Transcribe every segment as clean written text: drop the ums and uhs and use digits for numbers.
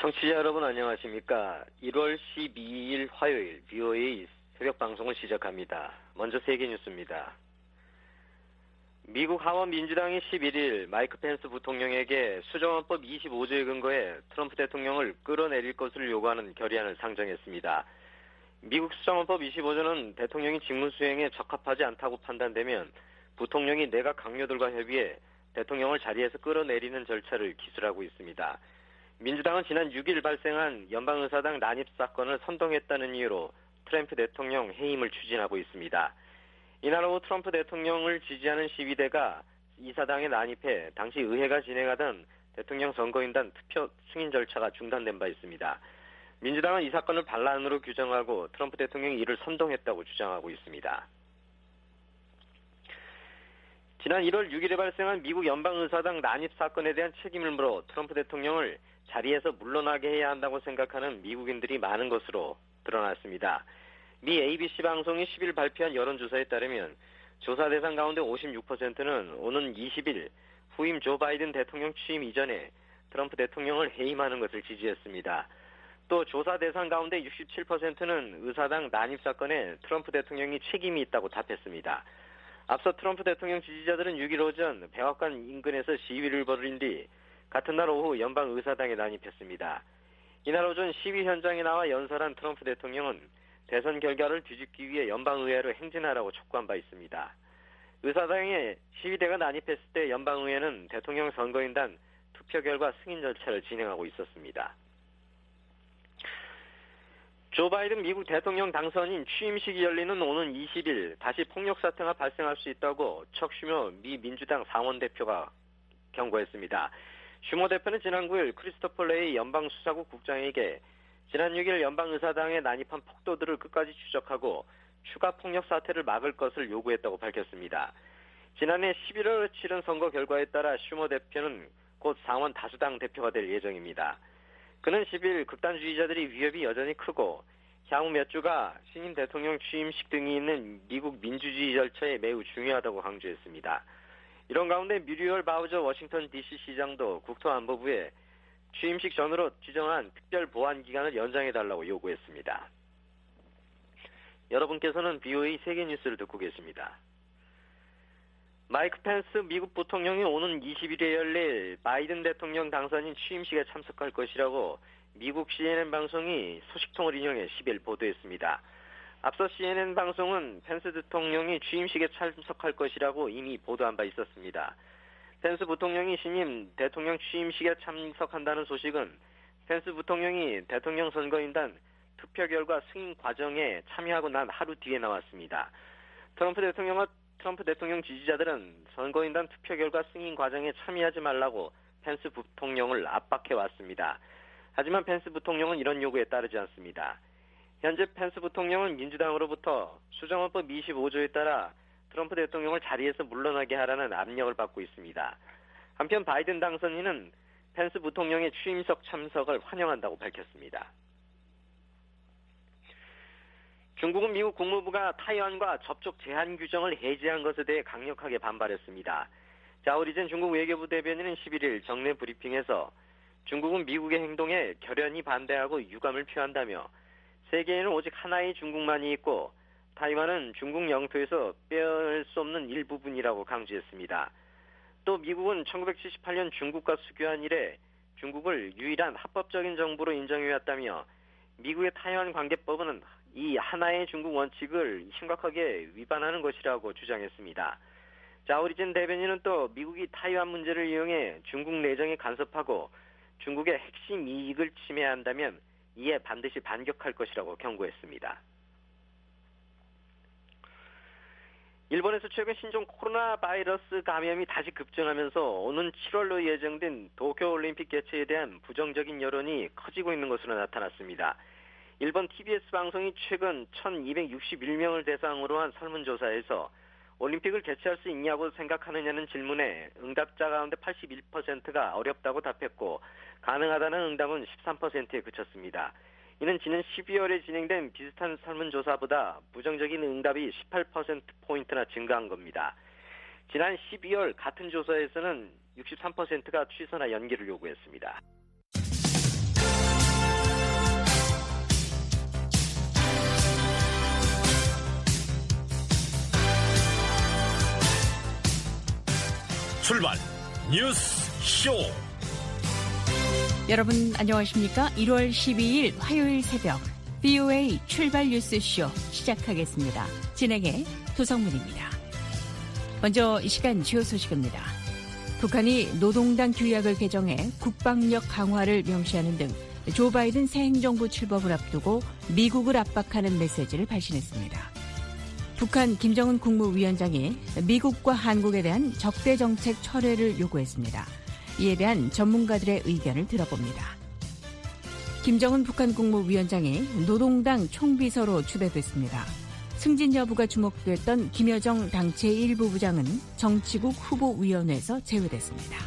청취자 여러분 안녕하십니까. 1월 12일 화요일 BOA 새벽 방송을 시작합니다. 먼저 세계 뉴스입니다. 미국 하원 민주당이 11일 마이크 펜스 부통령에게 수정헌법 25조에 근거해 트럼프 대통령을 끌어내릴 것을 요구하는 결의안을 상정했습니다. 미국 수정헌법 25조는 대통령이 직무 수행에 적합하지 않다고 판단되면 부통령이 내각 강요들과 협의해 대통령을 자리에서 끌어내리는 절차를 기술하고 있습니다. 민주당은 지난 6일 발생한 연방의사당 난입 사건을 선동했다는 이유로 트럼프 대통령 해임을 추진하고 있습니다. 이날 오후 트럼프 대통령을 지지하는 시위대가 이사당에 난입해 당시 의회가 진행하던 대통령 선거인단 투표 승인 절차가 중단된 바 있습니다. 민주당은 이 사건을 반란으로 규정하고 트럼프 대통령이 이를 선동했다고 주장하고 있습니다. 지난 1월 6일에 발생한 미국 연방의사당 난입 사건에 대한 책임을 물어 트럼프 대통령을 자리에서 물러나게 해야 한다고 생각하는 미국인들이 많은 것으로 드러났습니다. 미 ABC 방송이 10일 발표한 여론조사에 따르면 조사 대상 가운데 56%는 오는 20일 후임 조 바이든 대통령 취임 이전에 트럼프 대통령을 해임하는 것을 지지했습니다. 또 조사 대상 가운데 67%는 의사당 난입 사건에 트럼프 대통령이 책임이 있다고 답했습니다. 앞서 트럼프 대통령 지지자들은 6일 오전 백악관 인근에서 시위를 벌인 뒤 같은 날 오후 연방의사당에 난입했습니다. 이날 오전 시위 현장에 나와 연설한 트럼프 대통령은 대선 결과를 뒤집기 위해 연방의회로 행진하라고 촉구한 바 있습니다. 의사당에 시위대가 난입했을 때 연방의회는 대통령 선거인단 투표 결과 승인 절차를 진행하고 있었습니다. 조 바이든 미국 대통령 당선인 취임식이 열리는 오는 20일 다시 폭력 사태가 발생할 수 있다고 척 슈머 미 민주당 상원 대표가 경고했습니다. 슈머 대표는 지난 9일 크리스토퍼 레이 연방수사국 국장에게 지난 6일 연방의사당에 난입한 폭도들을 끝까지 추적하고 추가 폭력 사태를 막을 것을 요구했다고 밝혔습니다. 지난해 11월 치른 선거 결과에 따라 슈머 대표는 곧 상원 다수당 대표가 될 예정입니다. 그는 10일 극단주의자들이 위협이 여전히 크고 향후 몇 주가 신임 대통령 취임식 등이 있는 미국 민주주의 절차에 매우 중요하다고 강조했습니다. 이런 가운데 뮤리얼 바우저 워싱턴 DC 시장도 국토안보부에 취임식 전으로 지정한 특별 보안 기간을 연장해달라고 요구했습니다. 여러분께서는 BOA 세계 뉴스를 듣고 계십니다. 마이크 펜스 미국 부통령이 오는 20일에 열릴 바이든 대통령 당선인 취임식에 참석할 것이라고 미국 CNN 방송이 소식통을 인용해 10일 보도했습니다. 앞서 CNN 방송은 펜스 대통령이 취임식에 참석할 것이라고 이미 보도한 바 있었습니다. 펜스 부통령이 신임 대통령 취임식에 참석한다는 소식은 펜스 부통령이 대통령 선거인단 투표 결과 승인 과정에 참여하고 난 하루 뒤에 나왔습니다. 트럼프 대통령 지지자들은 선거인단 투표 결과 승인 과정에 참여하지 말라고 펜스 부통령을 압박해 왔습니다. 하지만 펜스 부통령은 이런 요구에 따르지 않습니다. 현재 펜스 부통령은 민주당으로부터 수정헌법 25조에 따라 트럼프 대통령을 자리에서 물러나게 하라는 압력을 받고 있습니다. 한편 바이든 당선인은 펜스 부통령의 취임식 참석을 환영한다고 밝혔습니다. 중국은 미국 국무부가 타이완과 접촉 제한 규정을 해제한 것에 대해 강력하게 반발했습니다. 자오리젠 중국 외교부 대변인은 11일 정례 브리핑에서 중국은 미국의 행동에 결연히 반대하고 유감을 표한다며 세계에는 오직 하나의 중국만이 있고 타이완은 중국 영토에서 빼앗을 수 없는 일부분이라고 강조했습니다. 또 미국은 1978년 중국과 수교한 이래 중국을 유일한 합법적인 정부로 인정해왔다며 미국의 타이완 관계법은 이 하나의 중국 원칙을 심각하게 위반하는 것이라고 주장했습니다. 자오리젠 대변인은 또 미국이 타이완 문제를 이용해 중국 내정에 간섭하고 중국의 핵심 이익을 침해한다면 이에 반드시 반격할 것이라고 경고했습니다. 일본에서 최근 신종 코로나 바이러스 감염이 다시 급증하면서 오는 7월로 예정된 도쿄올림픽 개최에 대한 부정적인 여론이 커지고 있는 것으로 나타났습니다. 일본 TBS 방송이 최근 1261명을 대상으로 한 설문조사에서 올림픽을 개최할 수 있냐고 생각하느냐는 질문에 응답자 가운데 81%가 어렵다고 답했고 가능하다는 응답은 13%에 그쳤습니다. 이는 지난 12월에 진행된 비슷한 설문조사보다 부정적인 응답이 18%포인트나 증가한 겁니다. 지난 12월 같은 조사에서는 63%가 취소나 연기를 요구했습니다. 출발 뉴스 쇼. 여러분 안녕하십니까? 1월 12일 화요일 새벽 VOA 출발 뉴스 쇼 시작하겠습니다. 진행의 도성문입니다. 먼저 이 시간 주요 소식입니다. 북한이 노동당 규약을 개정해 국방력 강화를 명시하는 등 조 바이든 새 행정부 출범을 앞두고 미국을 압박하는 메시지를 발신했습니다. 북한 김정은 국무위원장이 미국과 한국에 대한 적대정책 철회를 요구했습니다. 이에 대한 전문가들의 의견을 들어봅니다. 김정은 북한 국무위원장이 노동당 총비서로 추대됐습니다. 승진 여부가 주목됐던 김여정 당 제1부 부장은 정치국 후보위원회에서 제외됐습니다.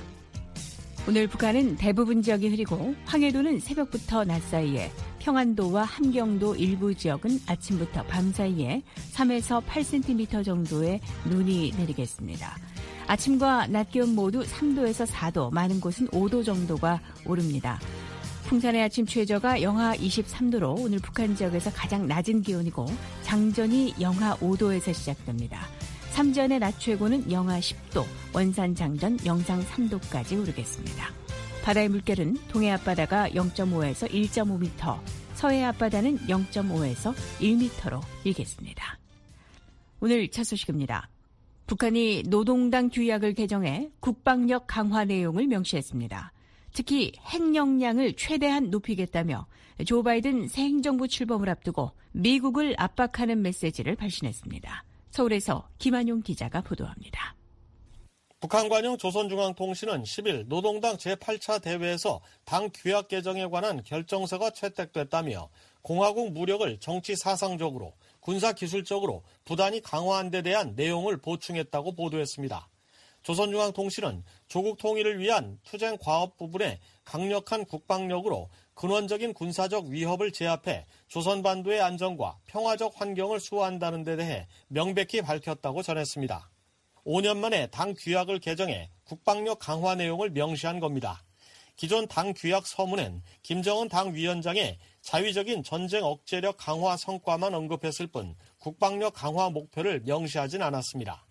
오늘 북한은 대부분 지역이 흐리고 황해도는 새벽부터 낮 사이에, 평안도와 함경도 일부 지역은 아침부터 밤 사이에 3에서 8cm 정도의 눈이 내리겠습니다. 아침과 낮 기온 모두 3도에서 4도, 많은 곳은 5도 정도가 오릅니다. 풍산의 아침 최저가 영하 23도로 오늘 북한 지역에서 가장 낮은 기온이고 장전이 영하 5도에서 시작됩니다. 삼전의 낮 최고는 영하 10도, 원산 장전 영상 3도까지 오르겠습니다. 바다의 물결은 동해 앞바다가 0.5에서 1.5m, 서해 앞바다는 0.5에서 1m로 일겠습니다. 오늘 첫 소식입니다. 북한이 노동당 규약을 개정해 국방력 강화 내용을 명시했습니다. 특히 핵 역량을 최대한 높이겠다며 조 바이든 새 행정부 출범을 앞두고 미국을 압박하는 메시지를 발신했습니다. 서울에서 김한용 기자가 보도합니다. 북한 관영 조선중앙통신은 10일 노동당 제8차 대회에서 당 규약 개정에 관한 결정서가 채택됐다며 공화국 무력을 정치 사상적으로, 군사기술적으로 부단히 강화한 데 대한 내용을 보충했다고 보도했습니다. 조선중앙통신은 조국 통일을 위한 투쟁 과업 부분에 강력한 국방력으로 근원적인 군사적 위협을 제압해 조선반도의 안정과 평화적 환경을 수호한다는 데 대해 명백히 밝혔다고 전했습니다. 5년 만에 당 규약을 개정해 국방력 강화 내용을 명시한 겁니다. 기존 당 규약 서문엔 김정은 당 위원장의 자위적인 전쟁 억제력 강화 성과만 언급했을 뿐 국방력 강화 목표를 명시하진 않았습니다.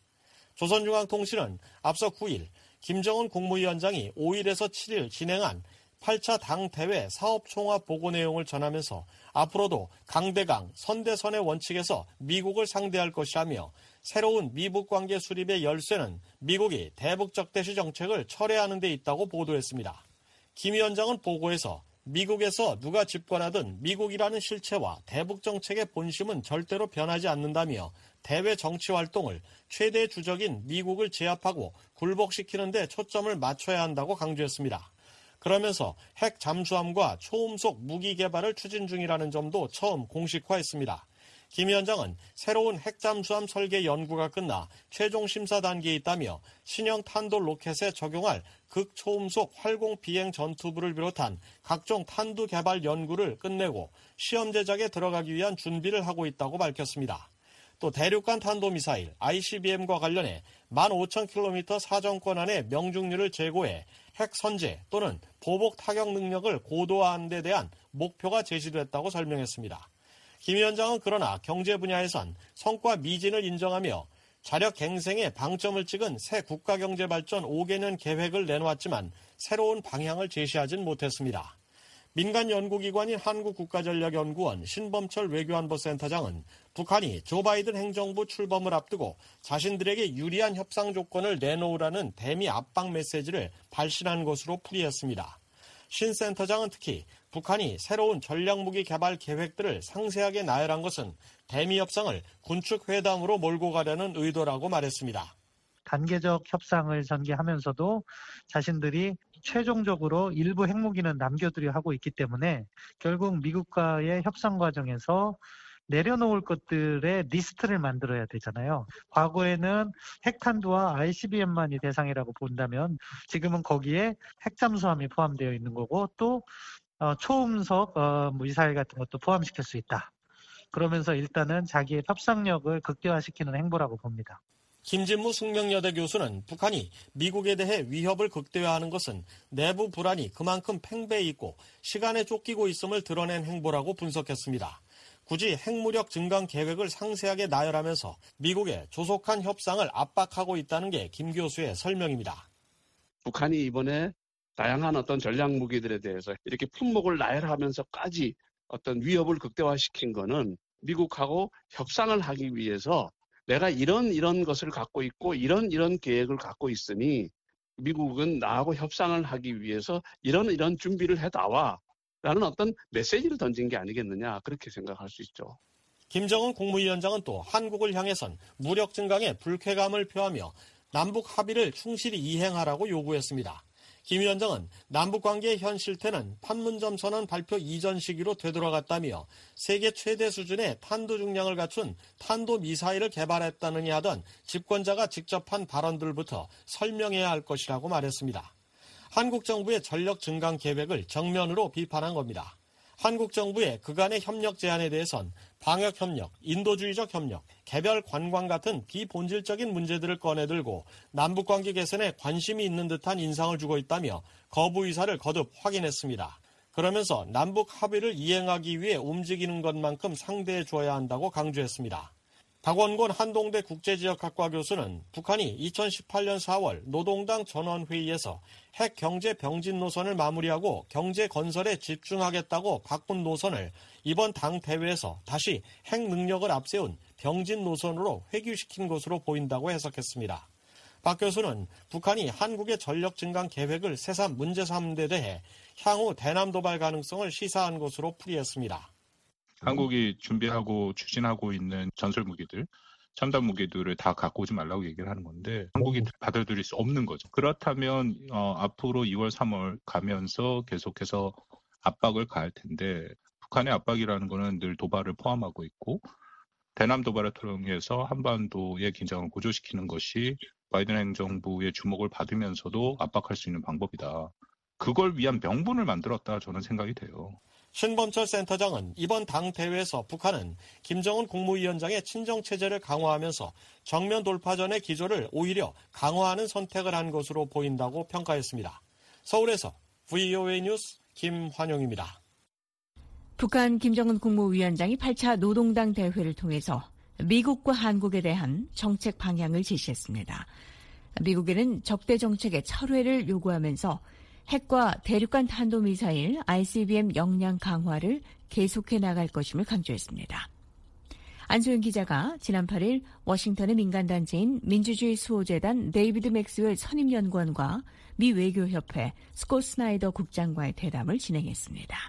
조선중앙통신은 앞서 9일 김정은 국무위원장이 5일에서 7일 진행한 8차 당 대회 사업총합 보고 내용을 전하면서 앞으로도 강대강, 선대선의 원칙에서 미국을 상대할 것이라며 새로운 미북 관계 수립의 열쇠는 미국이 대북 적대시 정책을 철회하는 데 있다고 보도했습니다. 김 위원장은 보고에서 미국에서 누가 집권하든 미국이라는 실체와 대북 정책의 본심은 절대로 변하지 않는다며 대외 정치 활동을 최대 주적인 미국을 제압하고 굴복시키는 데 초점을 맞춰야 한다고 강조했습니다. 그러면서 핵 잠수함과 초음속 무기 개발을 추진 중이라는 점도 처음 공식화했습니다. 김 위원장은 새로운 핵 잠수함 설계 연구가 끝나 최종 심사 단계에 있다며 신형 탄도 로켓에 적용할 극초음속 활공 비행 전투부를 비롯한 각종 탄두 개발 연구를 끝내고 시험 제작에 들어가기 위한 준비를 하고 있다고 밝혔습니다. 또 대륙간 탄도미사일 ICBM과 관련해 15,000km 사정권 안에 명중률을 제고해 핵 선제 또는 보복 타격 능력을 고도화하는 데 대한 목표가 제시됐다고 설명했습니다. 김 위원장은 그러나 경제 분야에선 성과 미진을 인정하며 자력 갱생에 방점을 찍은 새 국가경제발전 5개년 계획을 내놓았지만 새로운 방향을 제시하진 못했습니다. 민간 연구기관인 한국국가전략연구원 신범철 외교안보센터장은 북한이 조 바이든 행정부 출범을 앞두고 자신들에게 유리한 협상 조건을 내놓으라는 대미 압박 메시지를 발신한 것으로 풀이했습니다. 신 센터장은 특히 북한이 새로운 전략무기 개발 계획들을 상세하게 나열한 것은 대미 협상을 군축회담으로 몰고 가려는 의도라고 말했습니다. 단계적 협상을 전개하면서도 자신들이 최종적으로 일부 핵무기는 남겨두려 하고 있기 때문에 결국 미국과의 협상 과정에서 내려놓을 것들의 리스트를 만들어야 되잖아요. 과거에는 핵탄두와 ICBM만이 대상이라고 본다면 지금은 거기에 핵잠수함이 포함되어 있는 거고 또 초음속 미사일 같은 것도 포함시킬 수 있다. 그러면서 일단은 자기의 협상력을 극대화시키는 행보라고 봅니다. 김진무 숙명여대 교수는 북한이 미국에 대해 위협을 극대화하는 것은 내부 불안이 그만큼 팽배해 있고 시간에 쫓기고 있음을 드러낸 행보라고 분석했습니다. 굳이 핵무력 증강 계획을 상세하게 나열하면서 미국의 조속한 협상을 압박하고 있다는 게 김 교수의 설명입니다. 북한이 이번에 다양한 어떤 전략 무기들에 대해서 이렇게 품목을 나열하면서까지 어떤 위협을 극대화시킨 거는 미국하고 협상을 하기 위해서 내가 이런 것을 갖고 있고 이런 계획을 갖고 있으니 미국은 나하고 협상을 하기 위해서 이런 준비를 해다와 라는 어떤 메시지를 던진 게 아니겠느냐 그렇게 생각할 수 있죠. 김정은 국무위원장은 또 한국을 향해선 무력 증강에 불쾌감을 표하며 남북 합의를 충실히 이행하라고 요구했습니다. 김 위원장은 남북관계의 현 실태는 판문점 선언 발표 이전 시기로 되돌아갔다며 세계 최대 수준의 탄도 중량을 갖춘 탄도미사일을 개발했다느니 하던 집권자가 직접 한 발언들부터 설명해야 할 것이라고 말했습니다. 한국 정부의 전력 증강 계획을 정면으로 비판한 겁니다. 한국 정부의 그간의 협력 제안에 대해선 방역협력, 인도주의적 협력, 개별 관광 같은 비본질적인 문제들을 꺼내들고 남북관계 개선에 관심이 있는 듯한 인상을 주고 있다며 거부 의사를 거듭 확인했습니다. 그러면서 남북 합의를 이행하기 위해 움직이는 것만큼 상대해 줘야 한다고 강조했습니다. 박원곤 한동대 국제지역학과 교수는 북한이 2018년 4월 노동당 전원회의에서 핵 경제 병진 노선을 마무리하고 경제 건설에 집중하겠다고 바꾼 노선을 이번 당 대회에서 다시 핵 능력을 앞세운 병진 노선으로 회귀시킨 것으로 보인다고 해석했습니다. 박 교수는 북한이 한국의 전력 증강 계획을 새삼 문제 삼는 데 대해 향후 대남 도발 가능성을 시사한 것으로 풀이했습니다. 한국이 준비하고 추진하고 있는 전술 무기들, 첨단 무기들을 다 갖고 오지 말라고 얘기를 하는 건데 한국이 받아들일 수 없는 거죠. 그렇다면 앞으로 2월, 3월 가면서 계속해서 압박을 가할 텐데 북한의 압박이라는 거는 늘 도발을 포함하고 있고 대남 도발을 통해서 한반도의 긴장을 고조시키는 것이 바이든 행정부의 주목을 받으면서도 압박할 수 있는 방법이다. 그걸 위한 명분을 만들었다 저는 생각이 돼요. 신범철 센터장은 이번 당 대회에서 북한은 김정은 국무위원장의 친정체제를 강화하면서 정면 돌파전의 기조를 오히려 강화하는 선택을 한 것으로 보인다고 평가했습니다. 서울에서 VOA 뉴스 김환용입니다. 북한 김정은 국무위원장이 8차 노동당 대회를 통해서 미국과 한국에 대한 정책 방향을 제시했습니다. 미국에는 적대 정책의 철회를 요구하면서 핵과 대륙간 탄도미사일 ICBM 역량 강화를 계속해 나갈 것임을 강조했습니다. 안소영 기자가 지난 8일 워싱턴의 민간단체인 민주주의 수호재단 데이비드 맥스웰 선임연구원과 미 외교협회 스콧 스나이더 국장과의 대담을 진행했습니다.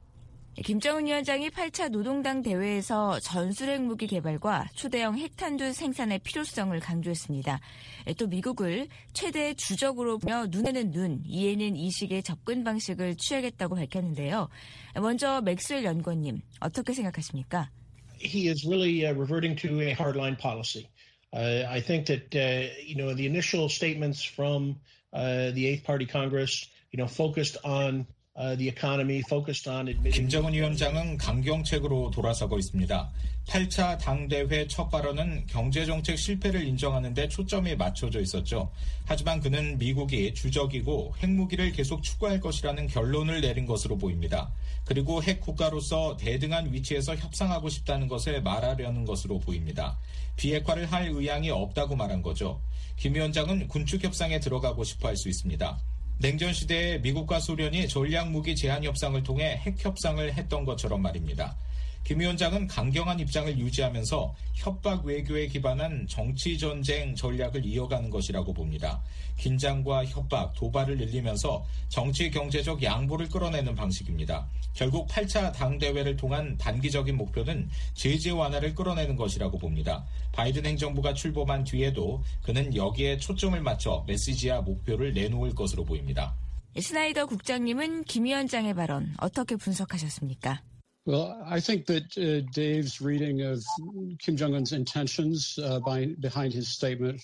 김정은 위원장이 8차 노동당 대회에서 전술핵 무기 개발과 초대형 핵탄두 생산의 필요성을 강조했습니다. 또 미국을 최대 주적으로 보며 눈에는 눈, 이에는 이식의 접근 방식을 취하겠다고 밝혔는데요. 먼저 맥스웰 연구원님, 어떻게 생각하십니까? He is really reverting to a hardline policy. I think that the initial statements from the Eighth Party Congress, focused on the economy, focused on admitting. 김정은 위원장은 강경책으로 돌아서고 있습니다. 8차 당대회 첫 발언은 경제정책 실패를 인정하는 데 초점이 맞춰져 있었죠. 하지만 그는 미국이 주적이고 핵무기를 계속 추구할 것이라는 결론을 내린 것으로 보입니다. 그리고 핵국가로서 대등한 위치에서 협상하고 싶다는 것을 말하려는 것으로 보입니다. 비핵화를 할 의향이 없다고 말한 거죠. 김 위원장은 군축 협상에 들어가고 싶어 할 수 있습니다. 냉전 시대에 미국과 소련이 전략무기 제한 협상을 통해 핵 협상을 했던 것처럼 말입니다. 김 위원장은 강경한 입장을 유지하면서 협박 외교에 기반한 정치전쟁 전략을 이어가는 것이라고 봅니다. 긴장과 협박, 도발을 늘리면서 정치 경제적 양보를 끌어내는 방식입니다. 결국 8차 당대회를 통한 단기적인 목표는 제재 완화를 끌어내는 것이라고 봅니다. 바이든 행정부가 출범한 뒤에도 그는 여기에 초점을 맞춰 메시지와 목표를 내놓을 것으로 보입니다. 스나이더 국장님은 김 위원장의 발언 어떻게 분석하셨습니까? Well, I think that Dave's reading of Kim Jong-un's intentions behind his statement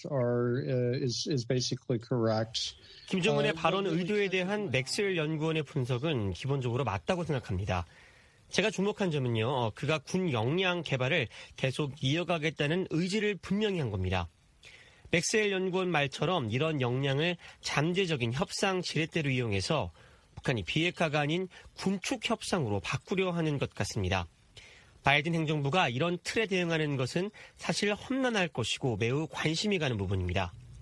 is basically correct. 김정은의 발언 의도에 대한 맥스웰 연구원의 분석은 기본적으로 맞다고 생각합니다. 제가 주목한 점은요, 그가 군 역량 개발을 계속 이어가겠다는 의지를 분명히 한 겁니다. 맥스웰 연구원 말처럼 이런 역량을 잠재적인 협상 지렛대로 이용해서 북한이 비핵화가 아닌 군축 협상으로 바꾸려 하는 것 같습니다. 바이든 행정부가 이런 틀에 대응하는 것은 사실 험난할 것이고 매우 관심이 가는 부분입니다.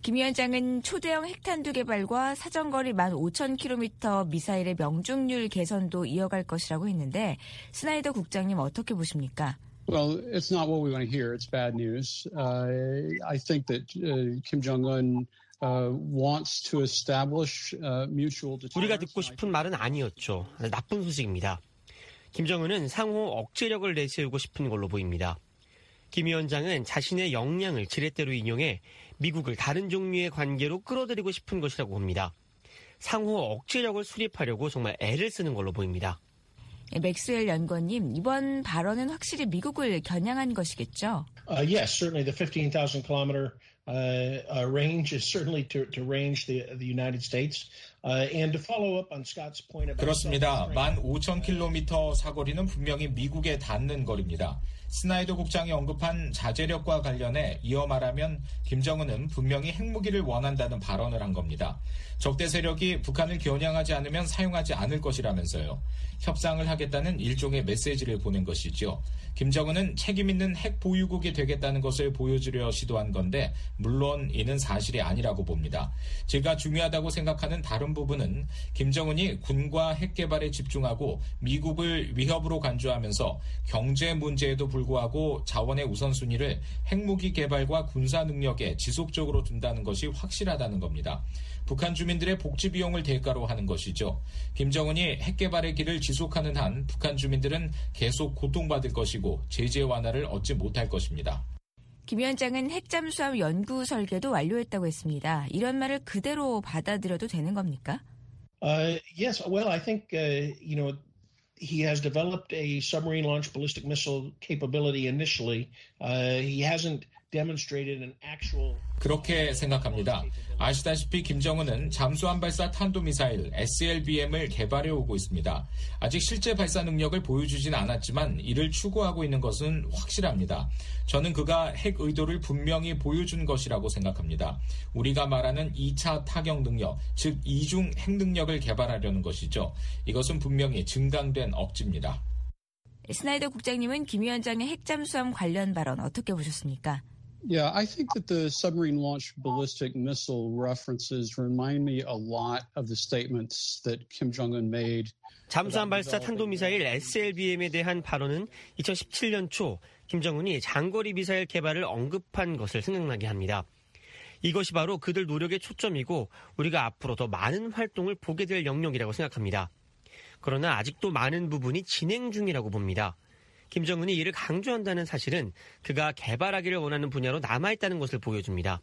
김 위원장은 초대형 핵탄두 개발과 사정거리 15,000km 미사일의 명중률 개선도 이어갈 것이라고 했는데 스나이더 국장님 어떻게 보십니까? Well, it's not what we want to hear. It's bad news. I think that Kim Jong-un wants to establish mutual deterrence. 우리가 듣고 싶은 말은 아니었죠. 나쁜 소식입니다. 김정은은 상호 억제력을 내세우고 싶은 걸로 보입니다. 김 위원장은 자신의 역량을 지렛대로 인용해 미국을 다른 종류의 관계로 끌어들이고 싶은 것이라고 봅니다. 상호 억제력을 수립하려고 정말 애를 쓰는 걸로 보입니다. 맥스웰 연구원님, 이번 발언은 확실히 미국을 겨냥한 것이겠죠? Yes, certainly the 15,000 kilometer range is certainly to range the United States. And to follow up on Scott's point about 그렇습니다. 15,000km 사거리는 분명히 미국에 닿는 거리입니다. 스나이더 국장이 언급한 자제력과 관련해 이어 말하면 김정은은 분명히 핵무기를 원한다는 발언을 한 겁니다. 적대 세력이 북한을 겨냥하지 않으면 사용하지 않을 것이라면서요. 협상을 하겠다는 일종의 메시지를 보낸 것이죠. 김정은은 책임 있는 핵 보유국이 되겠다는 것을 보여주려 시도한 건데 물론 이는 사실이 아니라고 봅니다. 제가 중요하다고 생각하는 다른 부분은 김정은이 군과 핵 개발에 집중하고 미국을 위협으로 간주하면서 경제 문제에도 불구하고 자원의 우선순위를 핵무기 개발과 군사 능력에 지속적으로 둔다는 것이 확실하다는 겁니다. 북한 주민들의 복지 비용을 대가로 하는 것이죠. 김정은이 핵 개발의 길을 지속하는 한 북한 주민들은 계속 고통받을 것이고 제재 완화를 얻지 못할 것입니다. 김 위원장은 핵잠수함 연구 설계도 완료했다고 했습니다. 이런 말을 그대로 받아들여도 되는 겁니까? Yes, well, I think he has developed a submarine launched ballistic missile capability initially. He hasn't demonstrated an actual. 그렇게 생각합니다. 아시다시피 김정은은 잠수함 발사 탄도미사일 SLBM을 개발해 오고 있습니다. 아직 실제 발사 능력을 보여주진 않았지만 이를 추구하고 있는 것은 확실합니다. 저는 그가 핵 의도를 분명히 보여준 것이라고 생각합니다. 우리가 말하는 2차 타격 능력, 즉 이중 핵 능력을 개발하려는 것이죠. 이것은 분명히 증강된 억지입니다. 스나이더 국장님은 김 위원장의 핵잠수함 관련 발언 어떻게 보셨습니까? Yeah, I think that the submarine-launched ballistic missile references remind me a lot of the statements that Kim Jong-un made. 잠수함 발사 탄도미사일 SLBM에 대한 발언은 2017년 초 김정은이 장거리 미사일 개발을 언급한 것을 생각나게 합니다. 이것이 바로 그들 노력의 초점이고 우리가 앞으로 더 많은 활동을 보게 될 영역이라고 생각합니다. 그러나 아직도 많은 부분이 진행 중이라고 봅니다. 김정은이 이를 강조한다는 사실은 그가 개발하기를 원하는 분야로 남아있다는 것을 보여줍니다.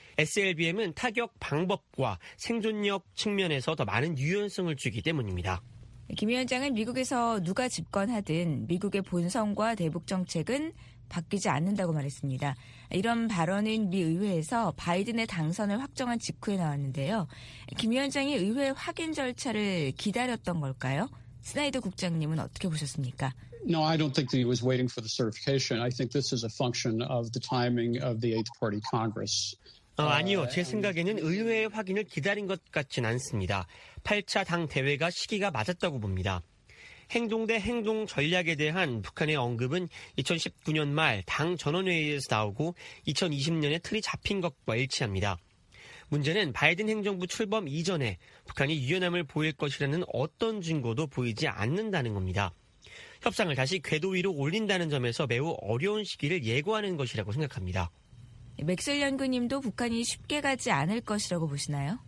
SLBM은 타격 방법과 생존력 측면에서 더 많은 유연성을 주기 때문입니다. 김 위원장은 미국에서 누가 집권하든 미국의 본성과 대북 정책은 바뀌지 않는다고 말했습니다. 이런 발언은 미 의회에서 바이든의 당선을 확정한 직후에 나왔는데요. 김 위원장이 의회 확인 절차를 기다렸던 걸까요? 스나이더 국장님은 어떻게 보셨습니까? No, I don't think that he was waiting for the certification. I think this is a function of the timing of the Eighth Party Congress. 아니요. 제 생각에는 의회의 확인을 기다린 것 같진 않습니다. 8차 당 대회가 시기가 맞았다고 봅니다. 행동 대 행동 전략에 대한 북한의 언급은 2019년 말 당 전원회의에서 나오고 2020년에 틀이 잡힌 것과 일치합니다. 문제는 바이든 행정부 출범 이전에 북한이 유연함을 보일 것이라는 어떤 증거도 보이지 않는다는 겁니다. 협상을 다시 궤도 위로 올린다는 점에서 매우 어려운 시기를 예고하는 것이라고 생각합니다. 맥스웰 연구님도 북한이 쉽게 가지 않을 것이라고 보시나요?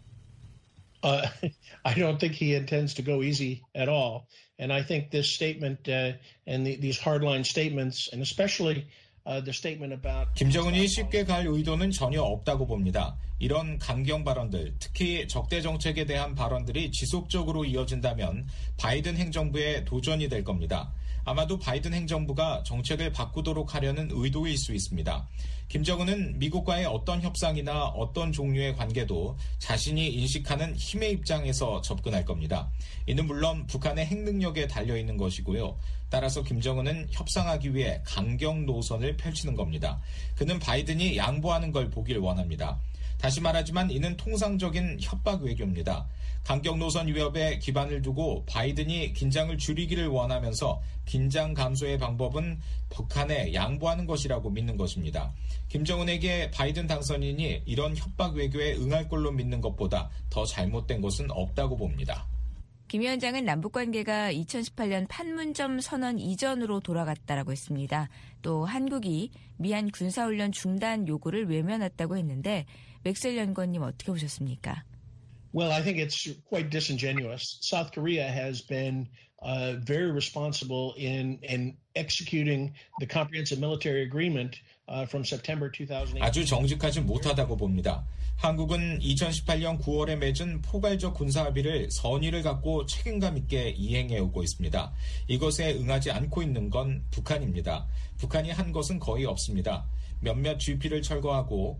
I don't think he intends to go easy at all. And I think this statement and these hardline statements, and especially the statement about 김정은이 쉽게 갈 의도는 전혀 없다고 봅니다. 이런 강경 발언들, 특히 적대 정책에 대한 발언들이 지속적으로 이어진다면 바이든 행정부의 도전이 될 겁니다. 아마도 바이든 행정부가 정책을 바꾸도록 하려는 의도일 수 있습니다. 김정은은 미국과의 어떤 협상이나 어떤 종류의 관계도 자신이 인식하는 힘의 입장에서 접근할 겁니다. 이는 물론 북한의 핵 능력에 달려있는 것이고요. 따라서 김정은은 협상하기 위해 강경 노선을 펼치는 겁니다. 그는 바이든이 양보하는 걸 보길 원합니다. 다시 말하지만 이는 통상적인 협박 외교입니다. 강경 노선 위협에 기반을 두고 바이든이 긴장을 줄이기를 원하면서 긴장 감소의 방법은 북한에 양보하는 것이라고 믿는 것입니다. 김정은에게 바이든 당선인이 이런 협박 외교에 응할 걸로 믿는 것보다 더 잘못된 것은 없다고 봅니다. 김 위원장은 남북관계가 2018년 판문점 선언 이전으로 돌아갔다라고 했습니다. 또 한국이 미한 군사훈련 중단 요구를 외면했다고 했는데 맥스웰 연구원님 어떻게 보셨습니까? Well, I think it's quite disingenuous. South Korea has been very responsible in executing the comprehensive military agreement from September 2008. 아주 정직하지 못하다고 봅니다. 한국은 2018년 9월에 맺은 포괄적 군사합의를 선의를 갖고 책임감 있게 이행해오고 있습니다. 이것에 응하지 않고 있는 건 북한입니다. 북한이 한 것은 거의 없습니다. 몇몇 GP를 철거하고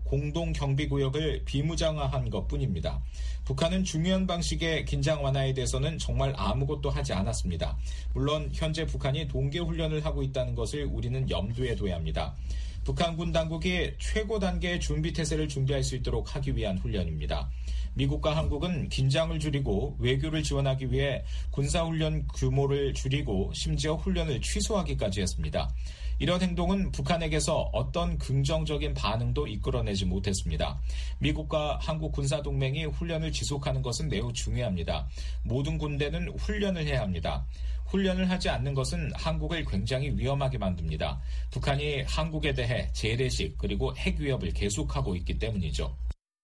공동경비구역을 비무장화한 것뿐입니다. 북한은 중요한 방식의 긴장 완화에 대해서는 정말 아무것도 하지 않았습니다. 물론 현재 북한이 동계훈련을 하고 있다는 것을 우리는 염두에 둬야 합니다. 북한군 당국이 최고 단계의 준비태세를 준비할 수 있도록 하기 위한 훈련입니다. 미국과 한국은 긴장을 줄이고 외교를 지원하기 위해 군사훈련 규모를 줄이고 심지어 훈련을 취소하기까지 했습니다. 이런 행동은 북한에게서 어떤 긍정적인 반응도 이끌어내지 못했습니다. 미국과 한국 군사동맹이 훈련을 지속하는 것은 매우 중요합니다. 모든 군대는 훈련을 해야 합니다. 훈련을 하지 않는 것은 한국을 굉장히 위험하게 만듭니다. 북한이 한국에 대해 재래식 그리고 핵 위협을 계속하고 있기 때문이죠.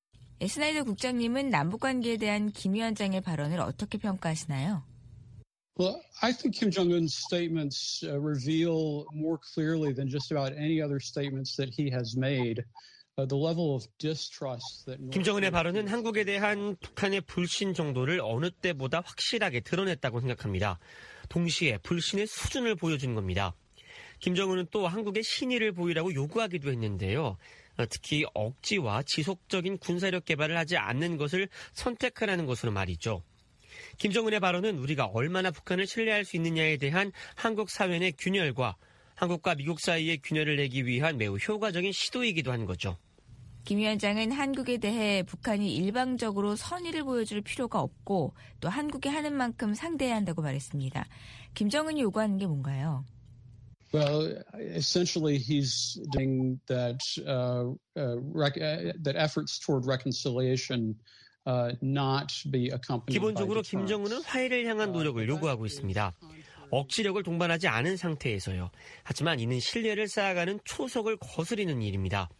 스나이더 국장님은 남북관계에 대한 김 위원장의 발언을 어떻게 평가하시나요? Well, I think Kim Jong-un's statements reveal more clearly than just about any other statements that he has made the level of distrust that 김정은의 발언은 한국에 대한 북한의 불신 정도를 어느 때보다 확실하게 드러냈다고 생각합니다. 동시에 불신의 수준을 보여준 겁니다. 김정은은 또 한국의 신의를 보이라고 요구하기도 했는데요. 특히 억지와 지속적인 군사력 개발을 하지 않는 것을 선택하라는 것으로 말이죠. 김정은의 발언은 우리가 얼마나 북한을 신뢰할 수 있느냐에 대한 한국 사회 내 균열과 한국과 미국 사이의 균열을 내기 위한 매우 효과적인 시도이기도 한 거죠. 김 위원장은 한국에 대해 북한이 일방적으로 선의를 보여줄 필요가 없고 또 한국이 하는 만큼 상대해야 한다고 말했습니다. 김정은이 요구하는 게 뭔가요? Well, essentially, he's doing that efforts toward reconciliation not be accompanied. 기본적으로 김정은은 화해를 향한 노력을 요구하고 있습니다. 억지력을 동반하지 않은 상태에서요. 하지만 이는 신뢰를 쌓아가는 초석을 거스리는 일입니다.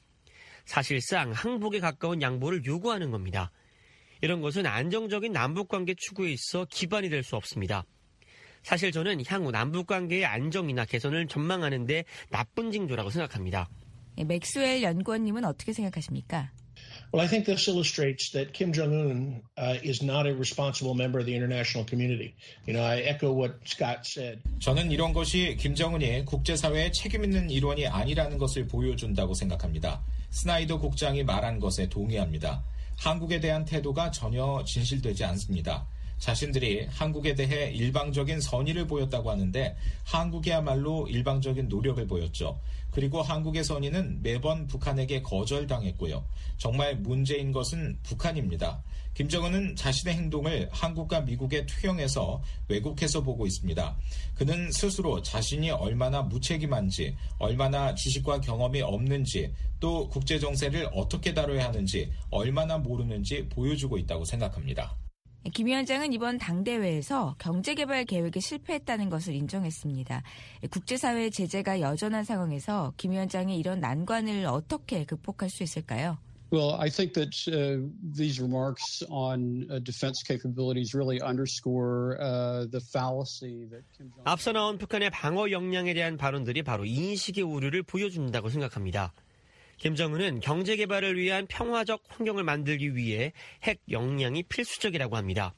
사실상 항복에 가까운 양보를 요구하는 겁니다. 이런 것은 안정적인 남북관계 추구에 있어 기반이 될 수 없습니다. 사실 저는 향후 남북관계의 안정이나 개선을 전망하는 데 나쁜 징조라고 생각합니다. 맥스웰 연구원님은 어떻게 생각하십니까? Well, I think this illustrates that Kim Jong-un is not a responsible member of the international community. I echo what Scott said. 저는 이런 것이 김정은이 국제사회에 책임 있는 일원이 아니라는 것을 보여준다고 생각합니다. 스나이더 국장이 말한 것에 동의합니다. 한국에 대한 태도가 전혀 진실되지 않습니다. 자신들이 한국에 대해 일방적인 선의를 보였다고 하는데 한국이야말로 일방적인 노력을 보였죠. 그리고 한국의 선의는 매번 북한에게 거절당했고요. 정말 문제인 것은 북한입니다. 김정은은 자신의 행동을 한국과 미국에 투영해서 왜곡해서 보고 있습니다. 그는 스스로 자신이 얼마나 무책임한지, 얼마나 지식과 경험이 없는지, 또 국제정세를 어떻게 다뤄야 하는지 얼마나 모르는지 보여주고 있다고 생각합니다. 김 위원장은 이번 당대회에서 경제개발 계획에 실패했다는 것을 인정했습니다. 국제사회의 제재가 여전한 상황에서 김 위원장이 이런 난관을 어떻게 극복할 수 있을까요? Well, I think that these remarks on defense capabilities really underscore the fallacy that Kim Jong-un. 앞서 나온 북한의 방어 역량에 대한 발언들이 바로 인식의 오류를 보여준다고 생각합니다. 김정은은 경제 개발을 위한 평화적 환경을 만들기 위해 핵 역량이 필수적이라고 합니다.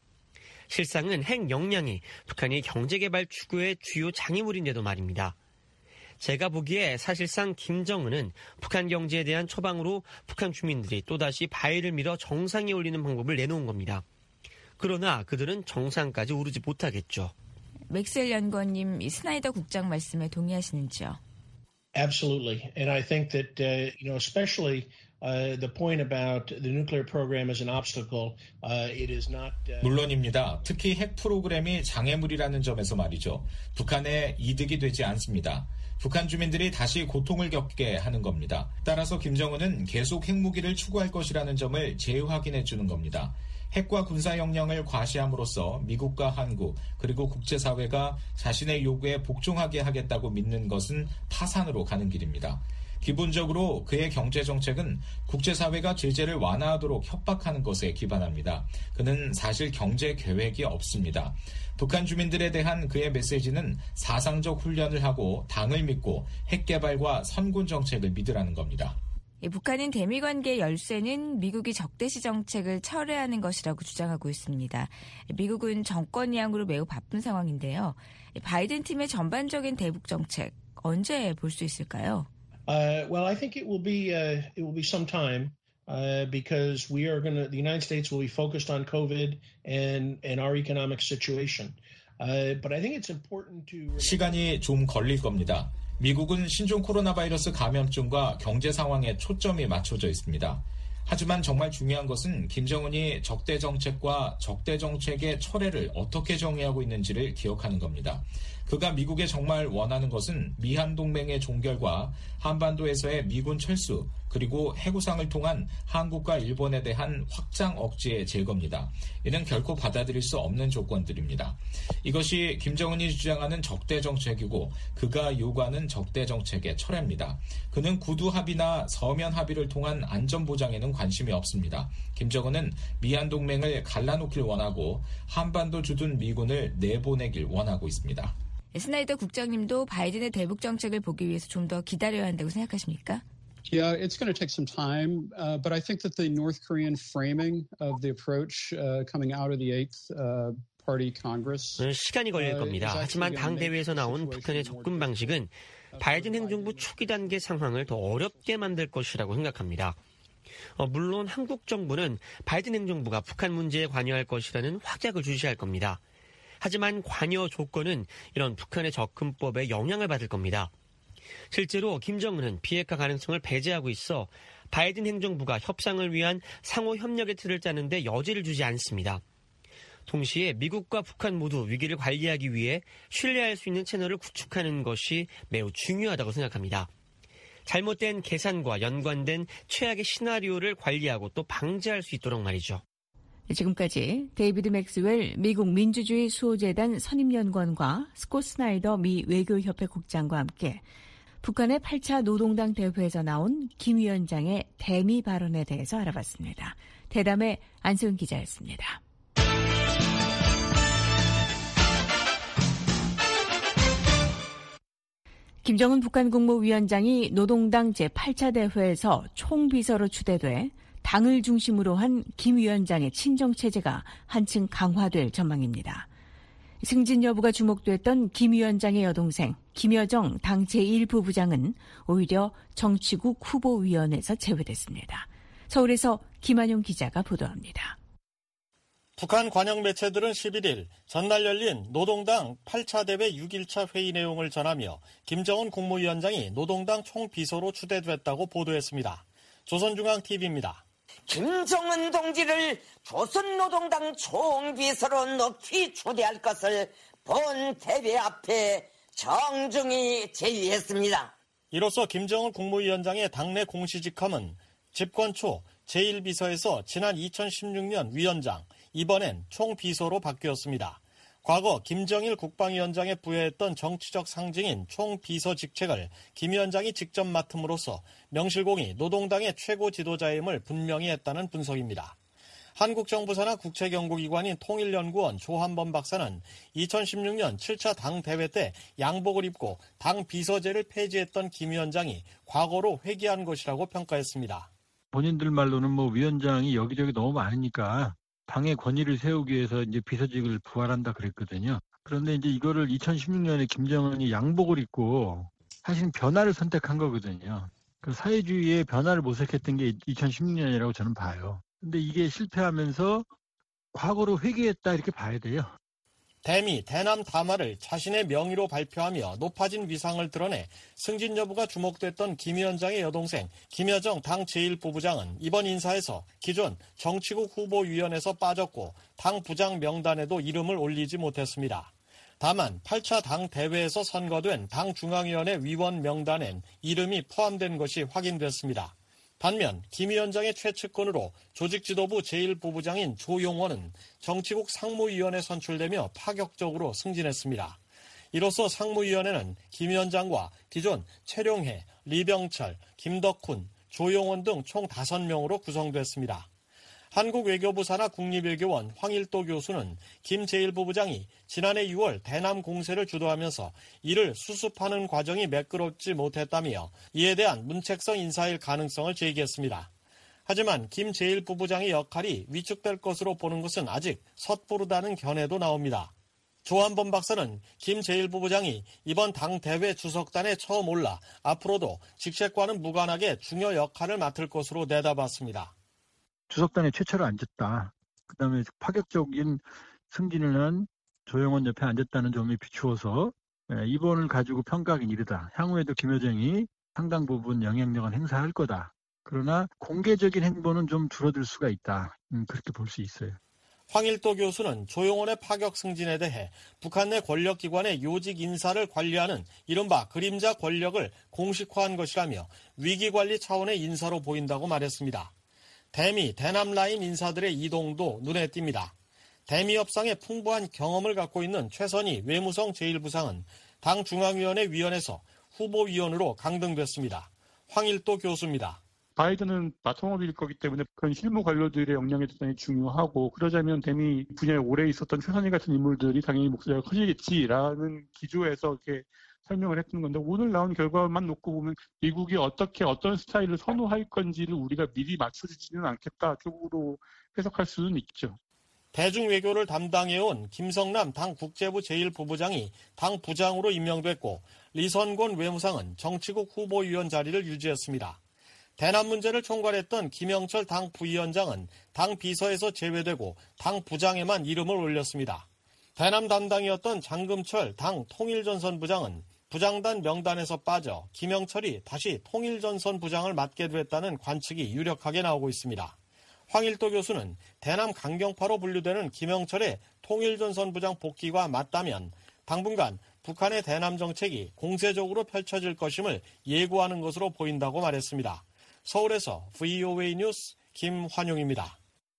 실상은 핵 역량이 북한이 경제 개발 추구의 주요 장애물인데도 말입니다. 제가 보기에 사실상 김정은은 북한 경제에 대한 처방으로 북한 주민들이 또다시 바위를 밀어 정상에 올리는 방법을 내놓은 겁니다. 그러나 그들은 정상까지 오르지 못하겠죠. 맥스웰 연구원님, 스나이더 국장 말씀에 동의하시는지요? Absolutely. And I think that, especially the point about the nuclear program as an obstacle, it is not. 물론입니다. 특히 핵 프로그램이 장애물이라는 점에서 말이죠. 북한의 이득이 되지 않습니다. 북한 주민들이 다시 고통을 겪게 하는 겁니다. 따라서 김정은은 계속 핵무기를 추구할 것이라는 점을 재확인해 주는 겁니다. 핵과 군사 역량을 과시함으로써 미국과 한국 그리고 국제사회가 자신의 요구에 복종하게 하겠다고 믿는 것은 파산으로 가는 길입니다. 기본적으로 그의 경제정책은 국제사회가 제재를 완화하도록 협박하는 것에 기반합니다. 그는 사실 경제 계획이 없습니다. 북한 주민들에 대한 그의 메시지는 사상적 훈련을 하고 당을 믿고 핵개발과 선군 정책을 믿으라는 겁니다. 북한은 대미관계 열쇠는 미국이 적대시 정책을 철회하는 것이라고 주장하고 있습니다. 미국은 정권이양으로 매우 바쁜 상황인데요. 바이든 팀의 전반적인 대북 정책 언제 볼 수 있을까요? Well, I think it will be some time because the United States will be focused on COVID and our economic situation. But I think it's important to. 시간이 좀 걸릴 겁니다. 미국은 신종 코로나 바이러스 감염증과 경제 상황에 초점이 맞춰져 있습니다. 하지만 정말 중요한 것은 김정은이 적대 정책과 적대 정책의 철회를 어떻게 정의하고 있는지를 기억하는 겁니다. 그가 미국에 정말 원하는 것은 미한 동맹의 종결과 한반도에서의 미군 철수 그리고 해구상을 통한 한국과 일본에 대한 확장 억제의 제거입니다. 이는 결코 받아들일 수 없는 조건들입니다. 이것이 김정은이 주장하는 적대 정책이고 그가 요구하는 적대 정책의 철회입니다. 그는 구두 합의나 서면 합의를 통한 안전 보장에는 관심이 없습니다. 김정은은 미한 동맹을 갈라놓길 원하고 한반도 주둔 미군을 내보내길 원하고 있습니다. 스나이더 국장님도 바이든의 대북 정책을 보기 위해서 좀 더 기다려야 한다고 생각하십니까? Yeah, it's going to take some time, but I think that the North Korean framing of the approach coming out of the Eighth Party Congress 시간이 걸릴 겁니다. 하지만 당대회에서 나온 북한의 접근 방식은 바이든 행정부 초기 단계 상황을 더 어렵게 만들 것이라고 생각합니다. 물론 한국 정부는 바이든 행정부가 북한 문제에 관여할 것이라는 확약을 주시할 겁니다. 하지만 관여 조건은 이런 북한의 접근법에 영향을 받을 겁니다. 실제로 김정은은 비핵화 가능성을 배제하고 있어 바이든 행정부가 협상을 위한 상호 협력의 틀을 짜는데 여지를 주지 않습니다. 동시에 미국과 북한 모두 위기를 관리하기 위해 신뢰할 수 있는 채널을 구축하는 것이 매우 중요하다고 생각합니다. 잘못된 계산과 연관된 최악의 시나리오를 관리하고 또 방지할 수 있도록 말이죠. 지금까지 데이비드 맥스웰 미국 민주주의 수호재단 선임연구원과 스콧 스나이더 미 외교협회 국장과 함께 북한의 8차 노동당 대회에서 나온 김 위원장의 대미 발언에 대해서 알아봤습니다. 대담의 안소영 기자였습니다. 김정은 북한 국무위원장이 노동당 제8차 대회에서 총비서로 추대돼 당을 중심으로 한 김 위원장의 친정체제가 한층 강화될 전망입니다. 승진 여부가 주목됐던 김 위원장의 여동생 김여정 당 제1부부장은 오히려 정치국 후보위원회에서 제외됐습니다. 서울에서 김한용 기자가 보도합니다. 북한 관영 매체들은 11일 전날 열린 노동당 8차 대회 6일차 회의 내용을 전하며 김정은 국무위원장이 노동당 총비서로 추대됐다고 보도했습니다. 조선중앙TV입니다. 김정은 동지를 조선노동당 총비서로 높이 초대할 것을 본 대회 앞에 정중히 제의했습니다. 이로써 김정은 국무위원장의 당내 공시직함은 집권 초 제1비서에서 지난 2016년 위원장, 이번엔 총비서로 바뀌었습니다. 과거 김정일 국방위원장에 부여했던 정치적 상징인 총비서 직책을 김 위원장이 직접 맡음으로써 명실공히 노동당의 최고 지도자임을 분명히 했다는 분석입니다. 한국 정부 산하 국책연구기관인 통일연구원 조한범 박사는 2016년 7차 당 대회 때 양복을 입고 당 비서제를 폐지했던 김 위원장이 과거로 회귀한 것이라고 평가했습니다. 본인들 말로는 위원장이 여기저기 너무 많으니까 당의 권위를 세우기 위해서 이제 비서직을 부활한다 그랬거든요. 그런데 이제 이거를 2016년에 김정은이 양복을 입고 사실 변화를 선택한 거거든요. 그 사회주의의 변화를 모색했던 게 2016년이라고 저는 봐요. 근데 이게 실패하면서 과거로 회귀했다 이렇게 봐야 돼요. 대미, 대남 담화를 자신의 명의로 발표하며 높아진 위상을 드러내 승진 여부가 주목됐던 김 위원장의 여동생 김여정 당 제1부부장은 이번 인사에서 기존 정치국 후보위원회에서 빠졌고 당 부장 명단에도 이름을 올리지 못했습니다. 다만 8차 당 대회에서 선거된 당 중앙위원회 위원 명단엔 이름이 포함된 것이 확인됐습니다. 반면 김 위원장의 최측근으로 조직지도부 제1부부장인 조용원은 정치국 상무위원에 선출되며 파격적으로 승진했습니다. 이로써 상무위원회는 김 위원장과 기존 최룡해, 리병철, 김덕훈, 조용원 등 총 5명으로 구성됐습니다. 한국외교부 산하 국립외교원 황일도 교수는 김 제1부부장이 지난해 6월 대남 공세를 주도하면서 이를 수습하는 과정이 매끄럽지 못했다며 이에 대한 문책성 인사일 가능성을 제기했습니다. 하지만 김 제1부부장의 역할이 위축될 것으로 보는 것은 아직 섣부르다는 견해도 나옵니다. 조한범 박사는 김 제1부부장이 이번 당대회 주석단에 처음 올라 앞으로도 직책과는 무관하게 중요 역할을 맡을 것으로 내다봤습니다. 주석단에 최초로 앉았다. 그다음에 파격적인 승진을 한 조영원 옆에 앉았다는 점이 비추어서 이번을 가지고 평가하기는 이르다. 향후에도 김여정이 상당 부분 영향력은 행사할 거다. 그러나 공개적인 행보는 좀 줄어들 수가 있다. 그렇게 볼 수 있어요. 황일도 교수는 조용원의 파격 승진에 대해 북한 내 권력기관의 요직 인사를 관리하는 이른바 그림자 권력을 공식화한 것이라며 위기관리 차원의 인사로 보인다고 말했습니다. 대미, 대남 라인 인사들의 이동도 눈에 띕니다. 대미 협상에 풍부한 경험을 갖고 있는 최선희 외무성 제1부상은 당 중앙위원회 위원에서 후보위원으로 강등됐습니다. 황일도 교수입니다. 바이든은 바통업일 거기 때문에 그런 실무 관료들의 역량이 대단히 중요하고 그러자면 대미 분야에 오래 있었던 최선희 같은 인물들이 당연히 목소리가 커지겠지라는 기조에서 이렇게 설명을 했던 건데 오늘 나온 결과만 놓고 보면 미국이 어떻게 어떤 스타일을 선호할 건지를 우리가 미리 맞춰주지는 않겠다 쪽으로 해석할 수는 있죠. 대중외교를 담당해온 김성남 당 국제부 제1부부장이 당 부장으로 임명됐고 리선권 외무상은 정치국 후보위원 자리를 유지했습니다. 대남 문제를 총괄했던 김영철 당 부위원장은 당 비서에서 제외되고 당 부장에만 이름을 올렸습니다. 대남 담당이었던 장금철 당 통일전선부장은 부장단 명단에서 빠져 김영철이 다시 통일전선 부장을 맡게 됐다는 관측이 유력하게 나오고 있습니다. 황일도 교수는 대남 강경파로 분류되는 김영철의 통일전선 부장 복귀가 맞다면 당분간 북한의 대남 정책이 공세적으로 펼쳐질 것임을 예고하는 것으로 보인다고 말했습니다. 서울에서 VOA 뉴스 김환용입니다.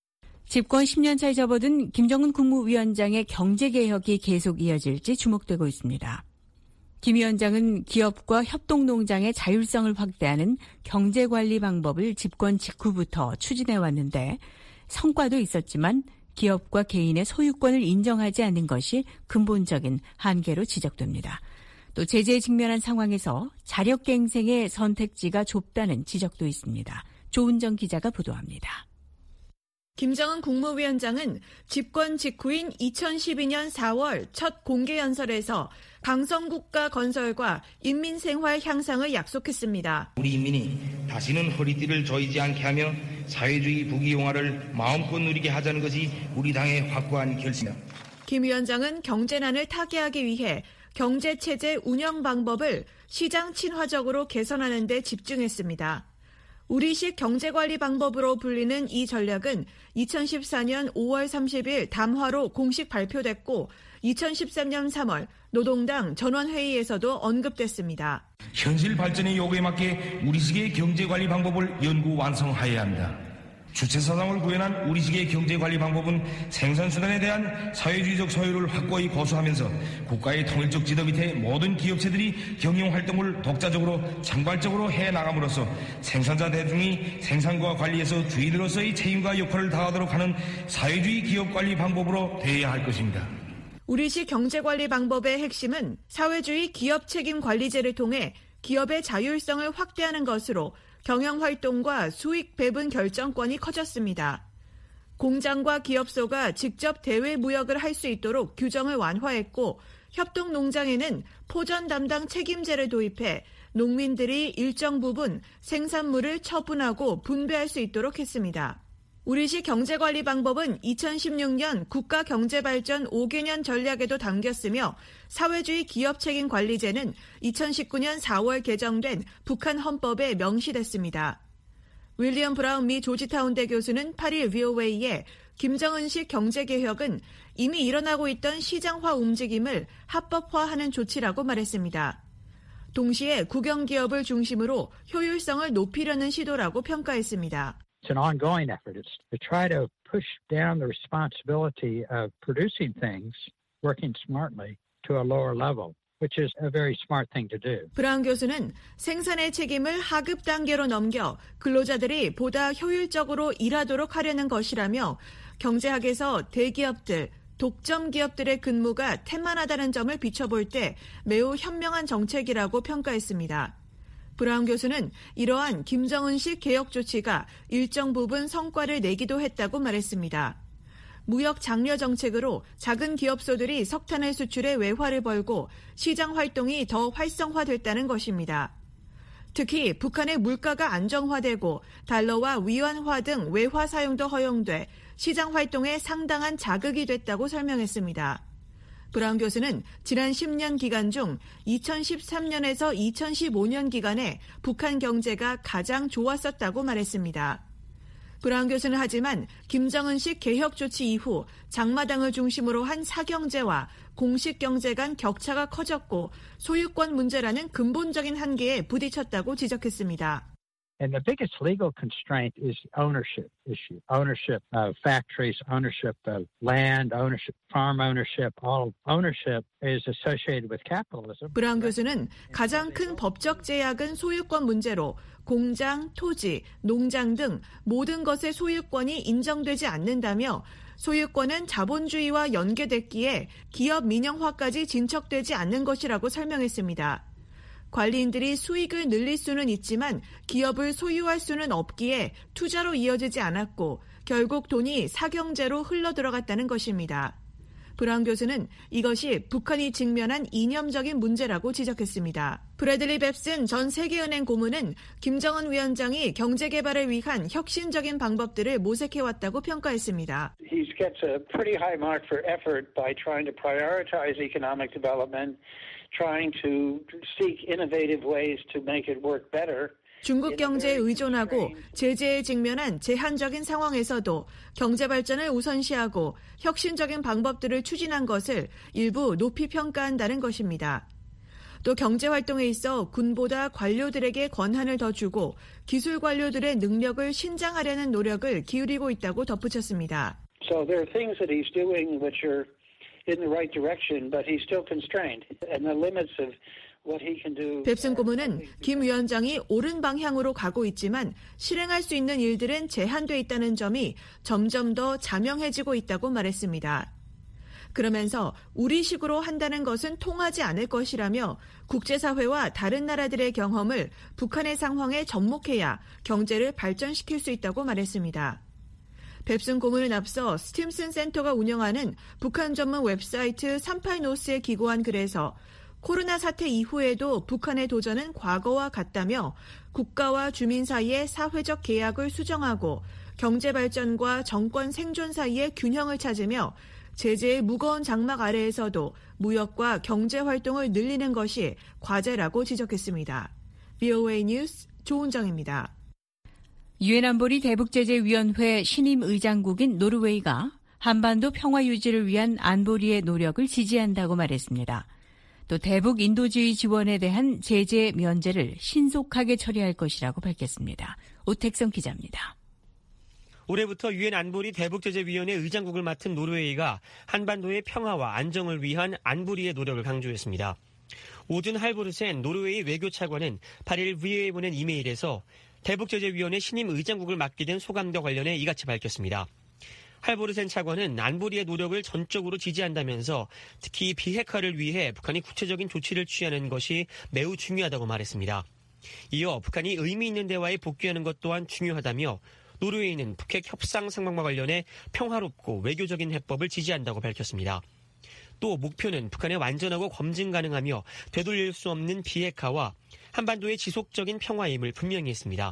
집권 10년 차에 접어든 김정은 국무위원장의 경제개혁이 계속 이어질지 주목되고 있습니다. 김 위원장은 기업과 협동농장의 자율성을 확대하는 경제관리 방법을 집권 직후부터 추진해왔는데 성과도 있었지만 기업과 개인의 소유권을 인정하지 않는 것이 근본적인 한계로 지적됩니다. 또 제재에 직면한 상황에서 자력갱생의 선택지가 좁다는 지적도 있습니다. 조은정 기자가 보도합니다. 김정은 국무위원장은 집권 직후인 2012년 4월 첫 공개연설에서 강성국가 건설과 인민생활 향상을 약속했습니다. 우리 인민이 다시는 허리띠를 조이지 않게 하며 사회주의 부귀영화를 마음껏 누리게 하자는 것이 우리 당의 확고한 결심입니다. 김 위원장은 경제난을 타개하기 위해 경제체제 운영 방법을 시장 친화적으로 개선하는 데 집중했습니다. 우리식 경제관리 방법으로 불리는 이 전략은 2014년 5월 30일 담화로 공식 발표됐고 2013년 3월 노동당 전원회의에서도 언급됐습니다. 현실 발전의 요구에 맞게 우리식의 경제관리 방법을 연구 완성하여야 합니다. 주체사상을 구현한 우리식의 경제관리 방법은 생산수단에 대한 사회주의적 소유를 확고히 고수하면서 국가의 통일적 지도 밑에 모든 기업체들이 경영활동을 독자적으로 창발적으로 해나감으로써 생산자 대중이 생산과 관리에서 주인으로서의 책임과 역할을 다하도록 하는 사회주의 기업관리 방법으로 되어야 할 것입니다. 우리식 경제관리 방법의 핵심은 사회주의 기업책임관리제를 통해 기업의 자율성을 확대하는 것으로 경영활동과 수익 배분 결정권이 커졌습니다. 공장과 기업소가 직접 대외 무역을 할 수 있도록 규정을 완화했고 협동농장에는 포전 담당 책임제를 도입해 농민들이 일정 부분 생산물을 처분하고 분배할 수 있도록 했습니다. 우리식 경제관리 방법은 2016년 국가경제발전 5개년 전략에도 담겼으며 사회주의 기업책임관리제는 2019년 4월 개정된 북한 헌법에 명시됐습니다. 윌리엄 브라운 미 조지타운대 교수는 8일 VOA에 김정은식 경제개혁은 이미 일어나고 있던 시장화 움직임을 합법화하는 조치라고 말했습니다. 동시에 국영기업을 중심으로 효율성을 높이려는 시도라고 평가했습니다. It's an ongoing effort. It's to try to push down the responsibility of producing things, working smartly, to a lower level, which is a very smart thing to do. 브라운 교수는 생산의 책임을 하급 단계로 넘겨 근로자들이 보다 효율적으로 일하도록 하려는 것이라며 경제학에서 대기업들, 독점 기업들의 근무가 태만하다는 점을 비춰볼 때 매우 현명한 정책이라고 평가했습니다. 브라운 교수는 이러한 김정은식 개혁 조치가 일정 부분 성과를 내기도 했다고 말했습니다. 무역 장려 정책으로 작은 기업소들이 석탄을 수출해 외화를 벌고 시장 활동이 더 활성화됐다는 것입니다. 특히 북한의 물가가 안정화되고 달러와 위안화 등 외화 사용도 허용돼 시장 활동에 상당한 자극이 됐다고 설명했습니다. 브라운 교수는 지난 10년 기간 중 2013년에서 2015년 기간에 북한 경제가 가장 좋았었다고 말했습니다. 브라운 교수는 하지만 김정은식 개혁 조치 이후 장마당을 중심으로 한 사경제와 공식 경제 간 격차가 커졌고 소유권 문제라는 근본적인 한계에 부딪혔다고 지적했습니다. And the biggest legal constraint is ownership issue. Ownership of factories, ownership of land, ownership, farm ownership, all ownership is associated with capitalism. 브라운 교수는 가장 큰 법적 제약은 소유권 문제로 공장, 토지, 농장 등 모든 것의 소유권이 인정되지 않는다며 소유권은 자본주의와 연계됐기에 기업 민영화까지 진척되지 않는 것이라고 설명했습니다. 관리인들이 수익을 늘릴 수는 있지만 기업을 소유할 수는 없기에 투자로 이어지지 않았고 결국 돈이 사경제로 흘러들어갔다는 것입니다. 브라운 교수는 이것이 북한이 직면한 이념적인 문제라고 지적했습니다. 브래들리 뱁슨 전 세계은행 고문은 김정은 위원장이 경제개발을 위한 혁신적인 방법들을 모색해왔다고 평가했습니다. He gets a pretty high mark for effort by trying to prioritize economic development. Trying to seek innovative ways to make it work better. 중국 경제에 의존하고 제재에 직면한 제한적인 상황에서도 경제 발전을 우선시하고 혁신적인 방법들을 추진한 것을 일부 높이 평가한다는 것입니다. 또 경제 활동에 있어 군보다 관료들에게 권한을 더 주고 기술 관료들의 능력을 신장하려는 노력을 기울이고 있다고 덧붙였습니다. So there are things that he's doing which are in the right direction, but he's still constrained, and the limits of what he can do. 뱁슨 고문은 김 위원장이 옳은 방향으로 가고 있지만 실행할 수 있는 일들은 제한돼 있다는 점이 점점 더 자명해지고 있다고 말했습니다. 그러면서 우리식으로 한다는 것은 통하지 않을 것이라며 국제사회와 다른 나라들의 경험을 북한의 상황에 접목해야 경제를 발전시킬 수 있다고 말했습니다. 뱁슨 고문은 앞서 스팀슨 센터가 운영하는 북한 전문 웹사이트 38노스에 기고한 글에서 코로나 사태 이후에도 북한의 도전은 과거와 같다며 국가와 주민 사이의 사회적 계약을 수정하고 경제 발전과 정권 생존 사이의 균형을 찾으며 제재의 무거운 장막 아래에서도 무역과 경제 활동을 늘리는 것이 과제라고 지적했습니다. VOA 뉴스 조은정입니다. 유엔 안보리 대북제재위원회 신임 의장국인 노르웨이가 한반도 평화 유지를 위한 안보리의 노력을 지지한다고 말했습니다. 또 대북 인도주의 지원에 대한 제재 면제를 신속하게 처리할 것이라고 밝혔습니다. 오택성 기자입니다. 올해부터 유엔 안보리 대북제재위원회 의장국을 맡은 노르웨이가 한반도의 평화와 안정을 위한 안보리의 노력을 강조했습니다. 오든 할보르센 노르웨이 외교차관은 8일 VOA에 보낸 이메일에서 대북제재위원회 신임 의장국을 맡게 된 소감과 관련해 이같이 밝혔습니다. 할보르센 차관은 안보리의 노력을 전적으로 지지한다면서 특히 비핵화를 위해 북한이 구체적인 조치를 취하는 것이 매우 중요하다고 말했습니다. 이어 북한이 의미 있는 대화에 복귀하는 것 또한 중요하다며 노르웨이는 북핵 협상 상황과 관련해 평화롭고 외교적인 해법을 지지한다고 밝혔습니다. 또 목표는 북한의 완전하고 검증 가능하며 되돌릴 수 없는 비핵화와 한반도의 지속적인 평화임을 분명히 했습니다.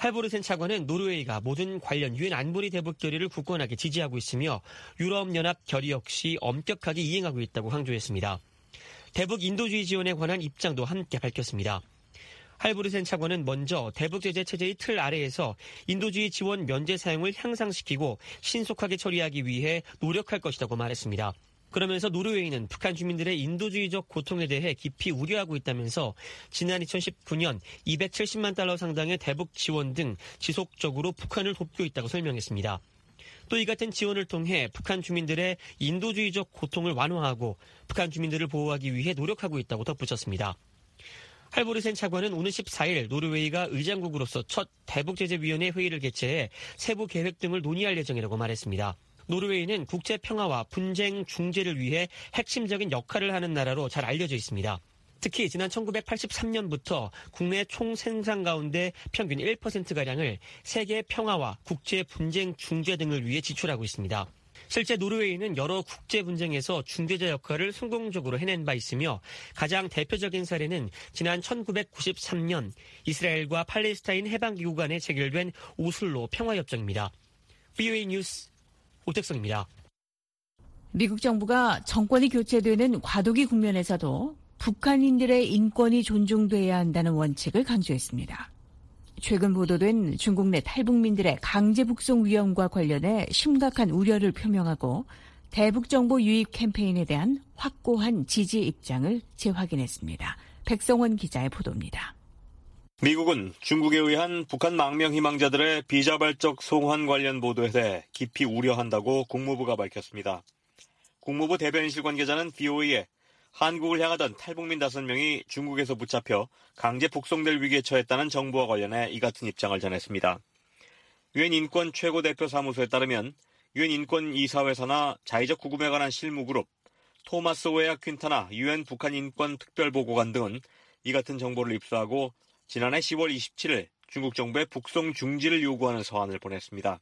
할보르센 차관은 노르웨이가 모든 관련 유엔 안보리 대북 결의를 굳건하게 지지하고 있으며 유럽연합 결의 역시 엄격하게 이행하고 있다고 강조했습니다. 대북 인도주의 지원에 관한 입장도 함께 밝혔습니다. 할보르센 차관은 먼저 대북 제재 체제의 틀 아래에서 인도주의 지원 면제 사용을 향상시키고 신속하게 처리하기 위해 노력할 것이라고 말했습니다. 그러면서 노르웨이는 북한 주민들의 인도주의적 고통에 대해 깊이 우려하고 있다면서 지난 2019년 270만 달러 상당의 대북 지원 등 지속적으로 북한을 돕고 있다고 설명했습니다. 또 이 같은 지원을 통해 북한 주민들의 인도주의적 고통을 완화하고 북한 주민들을 보호하기 위해 노력하고 있다고 덧붙였습니다. 할보르센 차관은 오늘 14일 노르웨이가 의장국으로서 첫 대북제재위원회 회의를 개최해 세부 계획 등을 논의할 예정이라고 말했습니다. 노르웨이는 국제 평화와 분쟁 중재를 위해 핵심적인 역할을 하는 나라로 잘 알려져 있습니다. 특히 지난 1983년부터 국내 총 생산 가운데 평균 1%가량을 세계 평화와 국제 분쟁 중재 등을 위해 지출하고 있습니다. 실제 노르웨이는 여러 국제 분쟁에서 중재자 역할을 성공적으로 해낸 바 있으며 가장 대표적인 사례는 지난 1993년 이스라엘과 팔레스타인 해방기구 간에 체결된 오슬로 평화협정입니다. VOA 뉴스 오택성입니다. 미국 정부가 정권이 교체되는 과도기 국면에서도 북한인들의 인권이 존중돼야 한다는 원칙을 강조했습니다. 최근 보도된 중국 내 탈북민들의 강제 북송 위험과 관련해 심각한 우려를 표명하고 대북 정보 유입 캠페인에 대한 확고한 지지 입장을 재확인했습니다. 백성원 기자의 보도입니다. 미국은 중국에 의한 북한 망명 희망자들의 비자발적 송환 관련 보도에 대해 깊이 우려한다고 국무부가 밝혔습니다. 국무부 대변인실 관계자는 VOA에 한국을 향하던 탈북민 5명이 중국에서 붙잡혀 강제 북송될 위기에 처했다는 정보와 관련해 이 같은 입장을 전했습니다. 유엔 인권 최고대표 사무소에 따르면 유엔 인권 이사회사나 자의적 구금에 관한 실무그룹, 토마스 웨아 퀸타나 유엔 북한 인권 특별보고관 등은 이 같은 정보를 입수하고 지난해 10월 27일 중국 정부에 북송 중지를 요구하는 서한을 보냈습니다.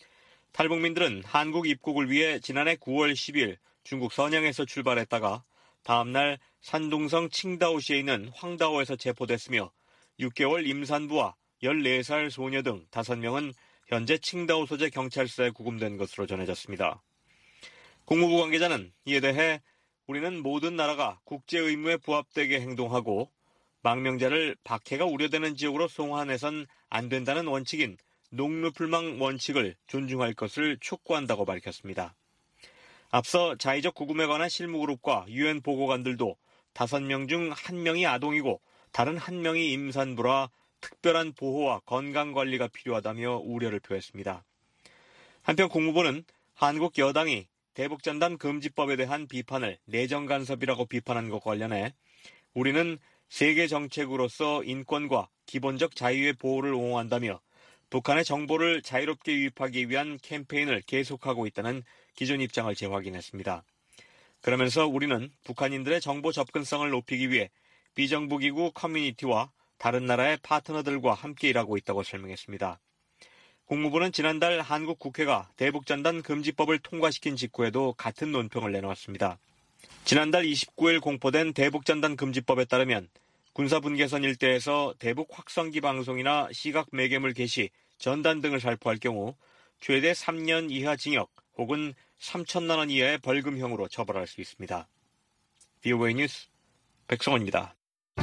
탈북민들은 한국 입국을 위해 지난해 9월 10일 중국 선양에서 출발했다가 다음날 산둥성 칭다오시에 있는 황다오에서 체포됐으며 6개월 임산부와 14살 소녀 등 5명은 현재 칭다오 소재 경찰서에 구금된 것으로 전해졌습니다. 국무부 관계자는 이에 대해 우리는 모든 나라가 국제 의무에 부합되게 행동하고 망명자를 박해가 우려되는 지역으로 송환해선 안 된다는 원칙인 농루풀망 원칙을 존중할 것을 촉구한다고 밝혔습니다. 앞서 자의적 구금에 관한 실무그룹과 유엔 보고관들도 5명 중 1명이 아동이고 다른 1명이 임산부라 특별한 보호와 건강관리가 필요하다며 우려를 표했습니다. 한편 국무부는 한국 여당이 대북전단 금지법에 대한 비판을 내정 간섭이라고 비판한 것과 관련해 우리는 세계 정책으로서 인권과 기본적 자유의 보호를 옹호한다며 북한의 정보를 자유롭게 유입하기 위한 캠페인을 계속하고 있다는 기존 입장을 재확인했습니다. 그러면서 우리는 북한인들의 정보 접근성을 높이기 위해 비정부기구 커뮤니티와 다른 나라의 파트너들과 함께 일하고 있다고 설명했습니다. 국무부는 지난달 한국 국회가 대북전단 금지법을 통과시킨 직후에도 같은 논평을 내놓았습니다. 지난달 29일 공포된 대북전단 금지법에 따르면 군사분계선 일대에서 대북 확성기 방송이나 시각 매개물 게시, 전단 등을 살포할 경우 최대 3년 이하 징역 혹은 3천만 원 이하의 벌금형으로 처벌할 수 있습니다. VOA 뉴스 백성원입니다.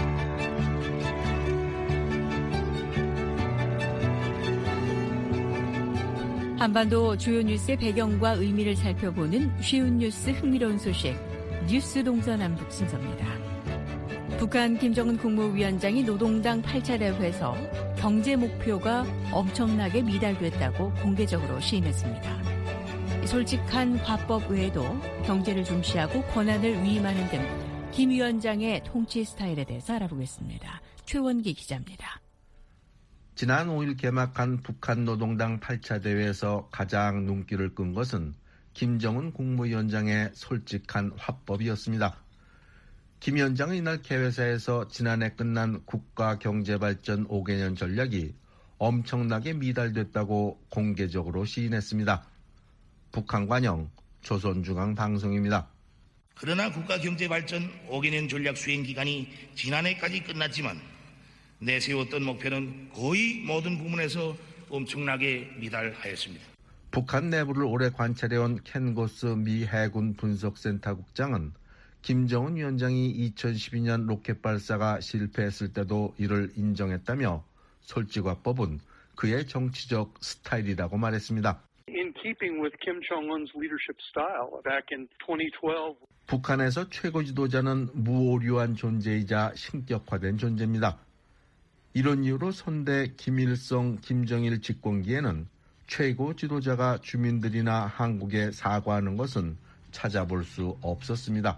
한반도 주요 뉴스의 배경과 의미를 살펴보는 쉬운 뉴스 흥미로운 소식 뉴스 동서남북 순서입니다. 북한 김정은 국무위원장이 노동당 8차 대회에서 경제 목표가 엄청나게 미달됐다고 공개적으로 시인했습니다. 솔직한 화법 외에도 경제를 중시하고 권한을 위임하는 등 김 위원장의 통치 스타일에 대해서 알아보겠습니다. 최원기 기자입니다. 지난 5일 개막한 북한 노동당 8차 대회에서 가장 눈길을 끈 것은 김정은 국무위원장의 솔직한 화법이었습니다. 김 위원장은 이날 개회사에서 지난해 끝난 국가경제발전 5개년 전략이 엄청나게 미달됐다고 공개적으로 시인했습니다. 북한관영 조선중앙방송입니다. 그러나 국가경제발전 5개년 전략 수행 기간이 지난해까지 끝났지만 내세웠던 목표는 거의 모든 부문에서 엄청나게 미달하였습니다. 북한 내부를 오래 관찰해온 켄 고스 미 해군 분석센터 국장은 김정은 위원장이 2012년 로켓 발사가 실패했을 때도 이를 인정했다며 솔직화법은 그의 정치적 스타일이라고 말했습니다. In keeping with Kim Jong-un's leadership style, back in 2012. 북한에서 최고 지도자는 무오류한 존재이자 신격화된 존재입니다. 이런 이유로 선대 김일성, 김정일 집권기에는 최고 지도자가 주민들이나 한국에 사과하는 것은 찾아볼 수 없었습니다.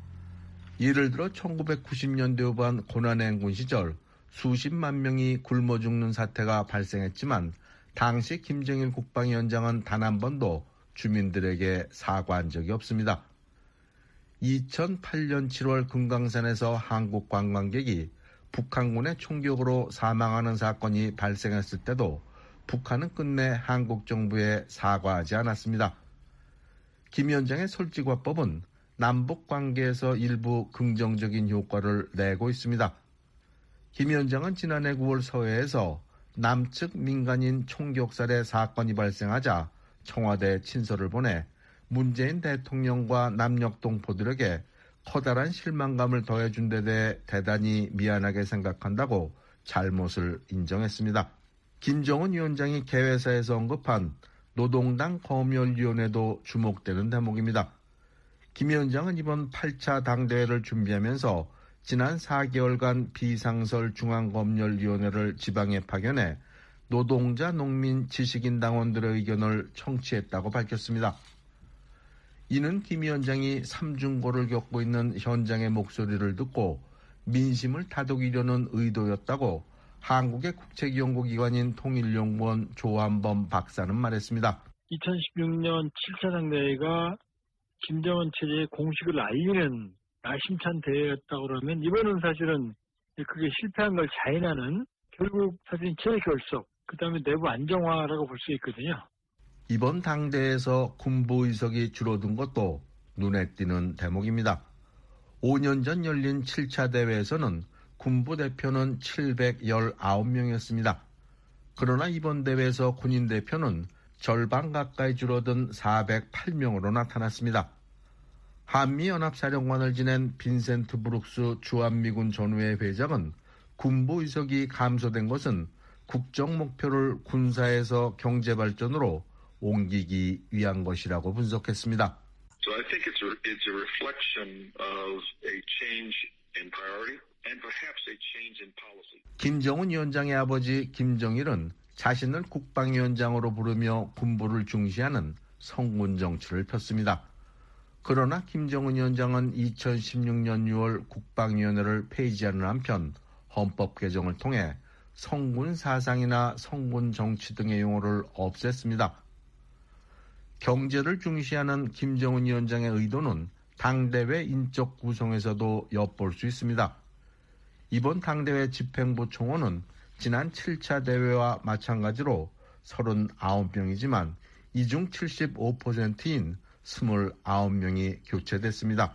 예를 들어 1990년대 후반 고난행군 시절 수십만 명이 굶어 죽는 사태가 발생했지만 당시 김정일 국방위원장은 단 한 번도 주민들에게 사과한 적이 없습니다. 2008년 7월 금강산에서 한국 관광객이 북한군의 총격으로 사망하는 사건이 발생했을 때도 북한은 끝내 한국 정부에 사과하지 않았습니다. 김 위원장의 솔직화법은 남북 관계에서 일부 긍정적인 효과를 내고 있습니다. 김 위원장은 지난해 9월 서해에서 남측 민간인 총격살해 사건이 발생하자 청와대에 친서를 보내 문재인 대통령과 남녘 동포들에게 커다란 실망감을 더해준 데 대해 대단히 미안하게 생각한다고 잘못을 인정했습니다. 김정은 위원장이 개회사에서 언급한 노동당 검열위원회도 주목되는 대목입니다. 김 위원장은 이번 8차 당대회를 준비하면서 지난 4개월간 비상설 중앙검열위원회를 지방에 파견해 노동자, 농민, 지식인 당원들의 의견을 청취했다고 밝혔습니다. 이는 김 위원장이 삼중고를 겪고 있는 현장의 목소리를 듣고 민심을 다독이려는 의도였다고 한국의 국책연구기관인 통일연구원 조한범 박사는 말했습니다. 2016년 7차 당대회가 김정은 체제의 공식을 알리는 야심찬 대회였다고 그러면 이번은 사실은 그게 실패한 걸 자인하는 결국 사실은 재결속, 그다음에 내부 안정화라고 볼 수 있거든요. 이번 당대회에서 군부 의석이 줄어든 것도 눈에 띄는 대목입니다. 5년 전 열린 7차 대회에서는 군부 대표는 719명이었습니다. 그러나 이번 대회에서 군인 대표는 절반 가까이 줄어든 408명으로 나타났습니다. 한미연합사령관을 지낸 빈센트 브룩스 주한미군 전후회 회장은 군부 의석이 감소된 것은 국정 목표를 군사에서 경제 발전으로 옮기기 위한 것이라고 분석했습니다. So I think it's a reflection of a change in priority and perhaps a change in policy. 김정은 위원장의 아버지 김정일은 자신을 국방위원장으로 부르며 군부를 중시하는 성군 정치를 폈습니다. 그러나 김정은 위원장은 2016년 6월 국방위원회를 폐지하는 한편 헌법 개정을 통해 성군 사상이나 성군 정치 등의 용어를 없앴습니다. 경제를 중시하는 김정은 위원장의 의도는 당대회 인적 구성에서도 엿볼 수 있습니다. 이번 당대회 집행부 총원은 지난 7차 대회와 마찬가지로 39명이지만 이 중 75%인 29명이 교체됐습니다.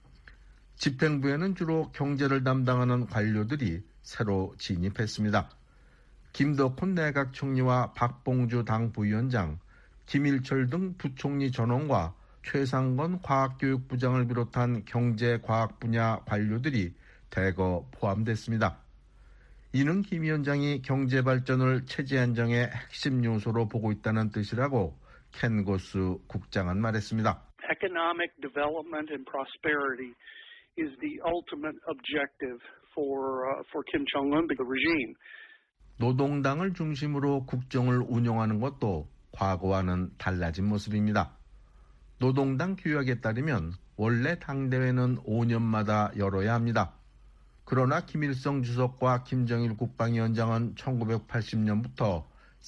집행부에는 주로 경제를 담당하는 관료들이 새로 진입했습니다. 김덕훈 내각총리와 박봉주 당 부위원장, 김일철 등 부총리 전원과 최상건 과학교육부장을 비롯한 경제과학 분야 관료들이 대거 포함됐습니다. 이는 김 위원장이 경제 발전을 체제 안정의 핵심 요소로 보고 있다는 뜻이라고 켄 고스 국장은 말했습니다. Economic development and prosperity is the ultimate objective for Kim Jong-un, the regime. 노동당을 중심으로 국정을 운영하는 것도 과거와는 달라진 모습입니다. 노동당 규약에 따르면 원래 당대회는 5년마다 열어야 합니다. 그러나 김일성 주석과 김정일 국방위원장은 1980년부터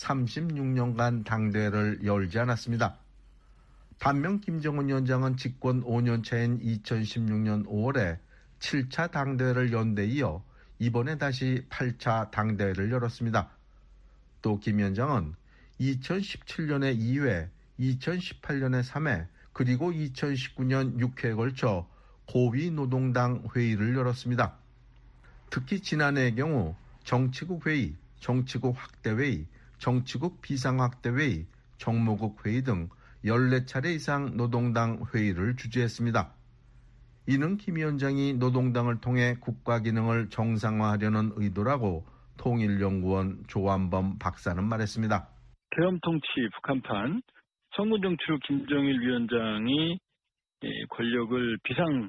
36년간 당대회를 열지 않았습니다. 반면 김정은 위원장은 집권 5년 차인 2016년 5월에 7차 당대회를 연 데 이어 이번에 다시 8차 당대회를 열었습니다. 또 김 위원장은 2017년에 2회, 2018년에 3회, 그리고 2019년 6회에 걸쳐 고위 노동당 회의를 열었습니다. 특히 지난해의 경우 정치국 회의, 정치국 확대회의, 정치국 비상확대회의, 정무국 회의 등 14차례 이상 노동당 회의를 주재했습니다. 이는 김 위원장이 노동당을 통해 국가 기능을 정상화하려는 의도라고 통일연구원 조한범 박사는 말했습니다. 계엄통치 북한판 선군정치로 김정일 위원장이 권력을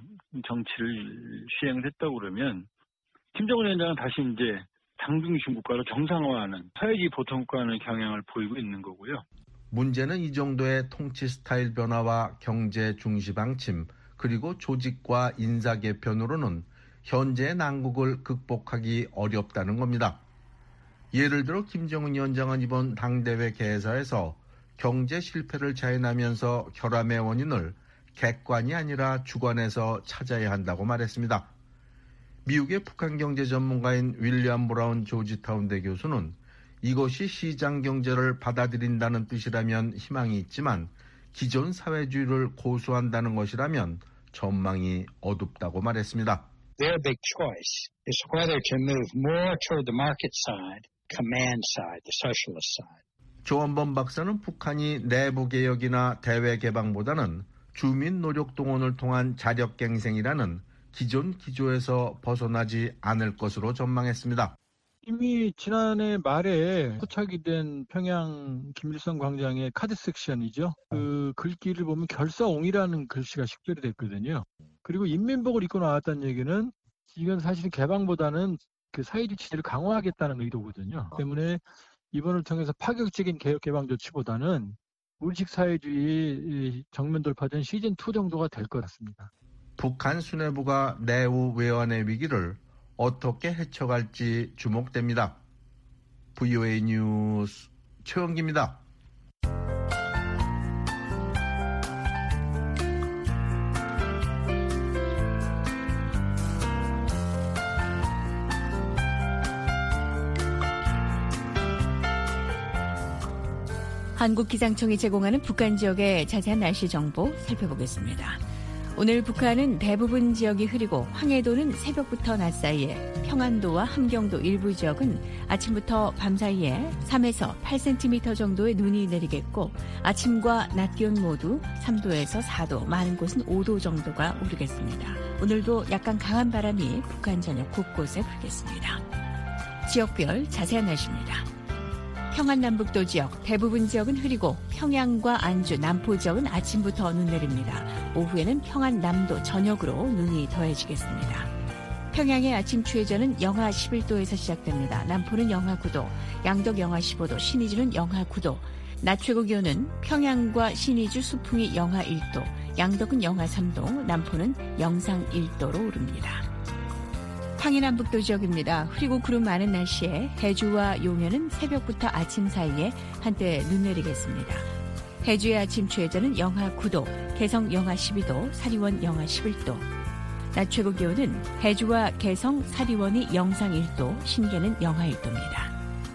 비상정치를 시행했다고 그러면 김정은 위원장은 다시 이제 당중심 국가로 정상화하는 사회주의 보통국가는 경향을 보이고 있는 거고요. 문제는 이 정도의 통치 스타일 변화와 경제 중시 방침 그리고 조직과 인사 개편으로는 현재의 난국을 극복하기 어렵다는 겁니다. 예를 들어 김정은 위원장은 이번 당대회 개사에서 경제 실패를 자인하면서 결함의 원인을 객관이 아니라 주관에서 찾아야 한다고 말했습니다. 미국의 북한 경제 전문가인 윌리엄 브라운 조지타운대 교수는 이것이 시장 경제를 받아들인다는 뜻이라면 희망이 있지만 기존 사회주의를 고수한다는 것이라면 전망이 어둡다고 말했습니다. Their big choice is whether to move more toward the market side, command side, the socialist side. 조한범 박사는 북한이 내부 개혁이나 대외 개방보다는 주민 노력 동원을 통한 자력갱생이라는 기존 기조에서 벗어나지 않을 것으로 전망했습니다. 이미 지난해 말에 포착이 된 평양 김일성 광장의 카드 섹션이죠. 그 글귀를 보면 결사옹이라는 글씨가 식별이 됐거든요. 그리고 인민복을 입고 나왔다는 얘기는 이건 사실은 개방보다는 그 사회주의 체제를 강화하겠다는 의도거든요. 때문에 이번을 통해서 파격적인 개혁 개방 조치보다는 우리식 사회주의 정면 돌파된 시즌2 정도가 될 것 같습니다. 북한 수뇌부가 내후 외환의 위기를 어떻게 헤쳐갈지 주목됩니다. VOA 뉴스 최원기입니다. 한국기상청이 제공하는 북한 지역의 자세한 날씨 정보 살펴보겠습니다. 오늘 북한은 대부분 지역이 흐리고 황해도는 새벽부터 낮 사이에, 평안도와 함경도 일부 지역은 아침부터 밤 사이에 3에서 8cm 정도의 눈이 내리겠고 아침과 낮 기온 모두 3도에서 4도, 많은 곳은 5도 정도가 오르겠습니다. 오늘도 약간 강한 바람이 북한 전역 곳곳에 불겠습니다. 지역별 자세한 날씨입니다. 평안남북도 지역, 대부분 지역은 흐리고 평양과 안주, 남포 지역은 아침부터 눈 내립니다. 오후에는 평안남도 전역으로 눈이 더해지겠습니다. 평양의 아침 최저는 영하 11도에서 시작됩니다. 남포는 영하 9도, 양덕 영하 15도, 신의주는 영하 9도. 낮 최고 기온은 평양과 신의주, 수풍이 영하 1도, 양덕은 영하 3도, 남포는 영상 1도로 오릅니다. 황해남북도 지역입니다. 흐리고 구름 많은 날씨에 해주와 용현은 새벽부터 아침 사이에 한때 눈 내리겠습니다. 해주의 아침 최저는 영하 9도, 개성 영하 12도, 사리원 영하 11도. 낮 최고 기온은 해주와 개성, 사리원이 영상 1도, 신계는 영하 1도입니다.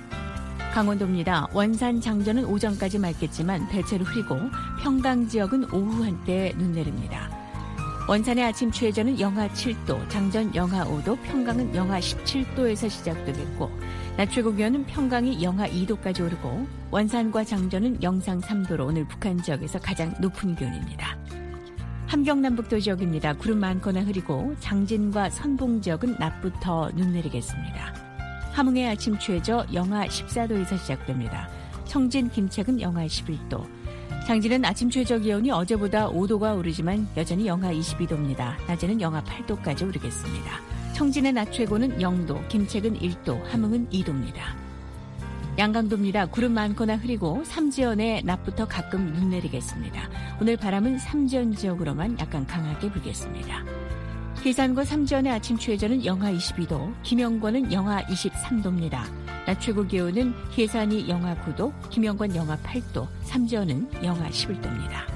강원도입니다. 원산, 장전은 오전까지 맑겠지만 대체로 흐리고 평강 지역은 오후 한때 눈 내립니다. 원산의 아침 최저는 영하 7도, 장전 영하 5도, 평강은 영하 17도에서 시작되겠고 낮 최고 기온은 평강이 영하 2도까지 오르고 원산과 장전은 영상 3도로 오늘 북한 지역에서 가장 높은 기온입니다. 함경남북도 지역입니다. 구름 많거나 흐리고 장진과 선봉 지역은 낮부터 눈 내리겠습니다. 함흥의 아침 최저 영하 14도에서 시작됩니다. 청진, 김책은 영하 11도. 장진은 아침 최저 기온이 어제보다 5도가 오르지만 여전히 영하 22도입니다. 낮에는 영하 8도까지 오르겠습니다. 청진의 낮 최고는 0도, 김책은 1도, 함흥은 2도입니다. 양강도입니다. 구름 많거나 흐리고 삼지연에 낮부터 가끔 눈 내리겠습니다. 오늘 바람은 삼지연 지역으로만 약간 강하게 불겠습니다. 해산과 삼지연의 아침 최저는 영하 22도, 김영권은 영하 23도입니다. 낮 최고 기온은 해산이 영하 9도, 김영권 영하 8도, 삼지연은 영하 11도입니다.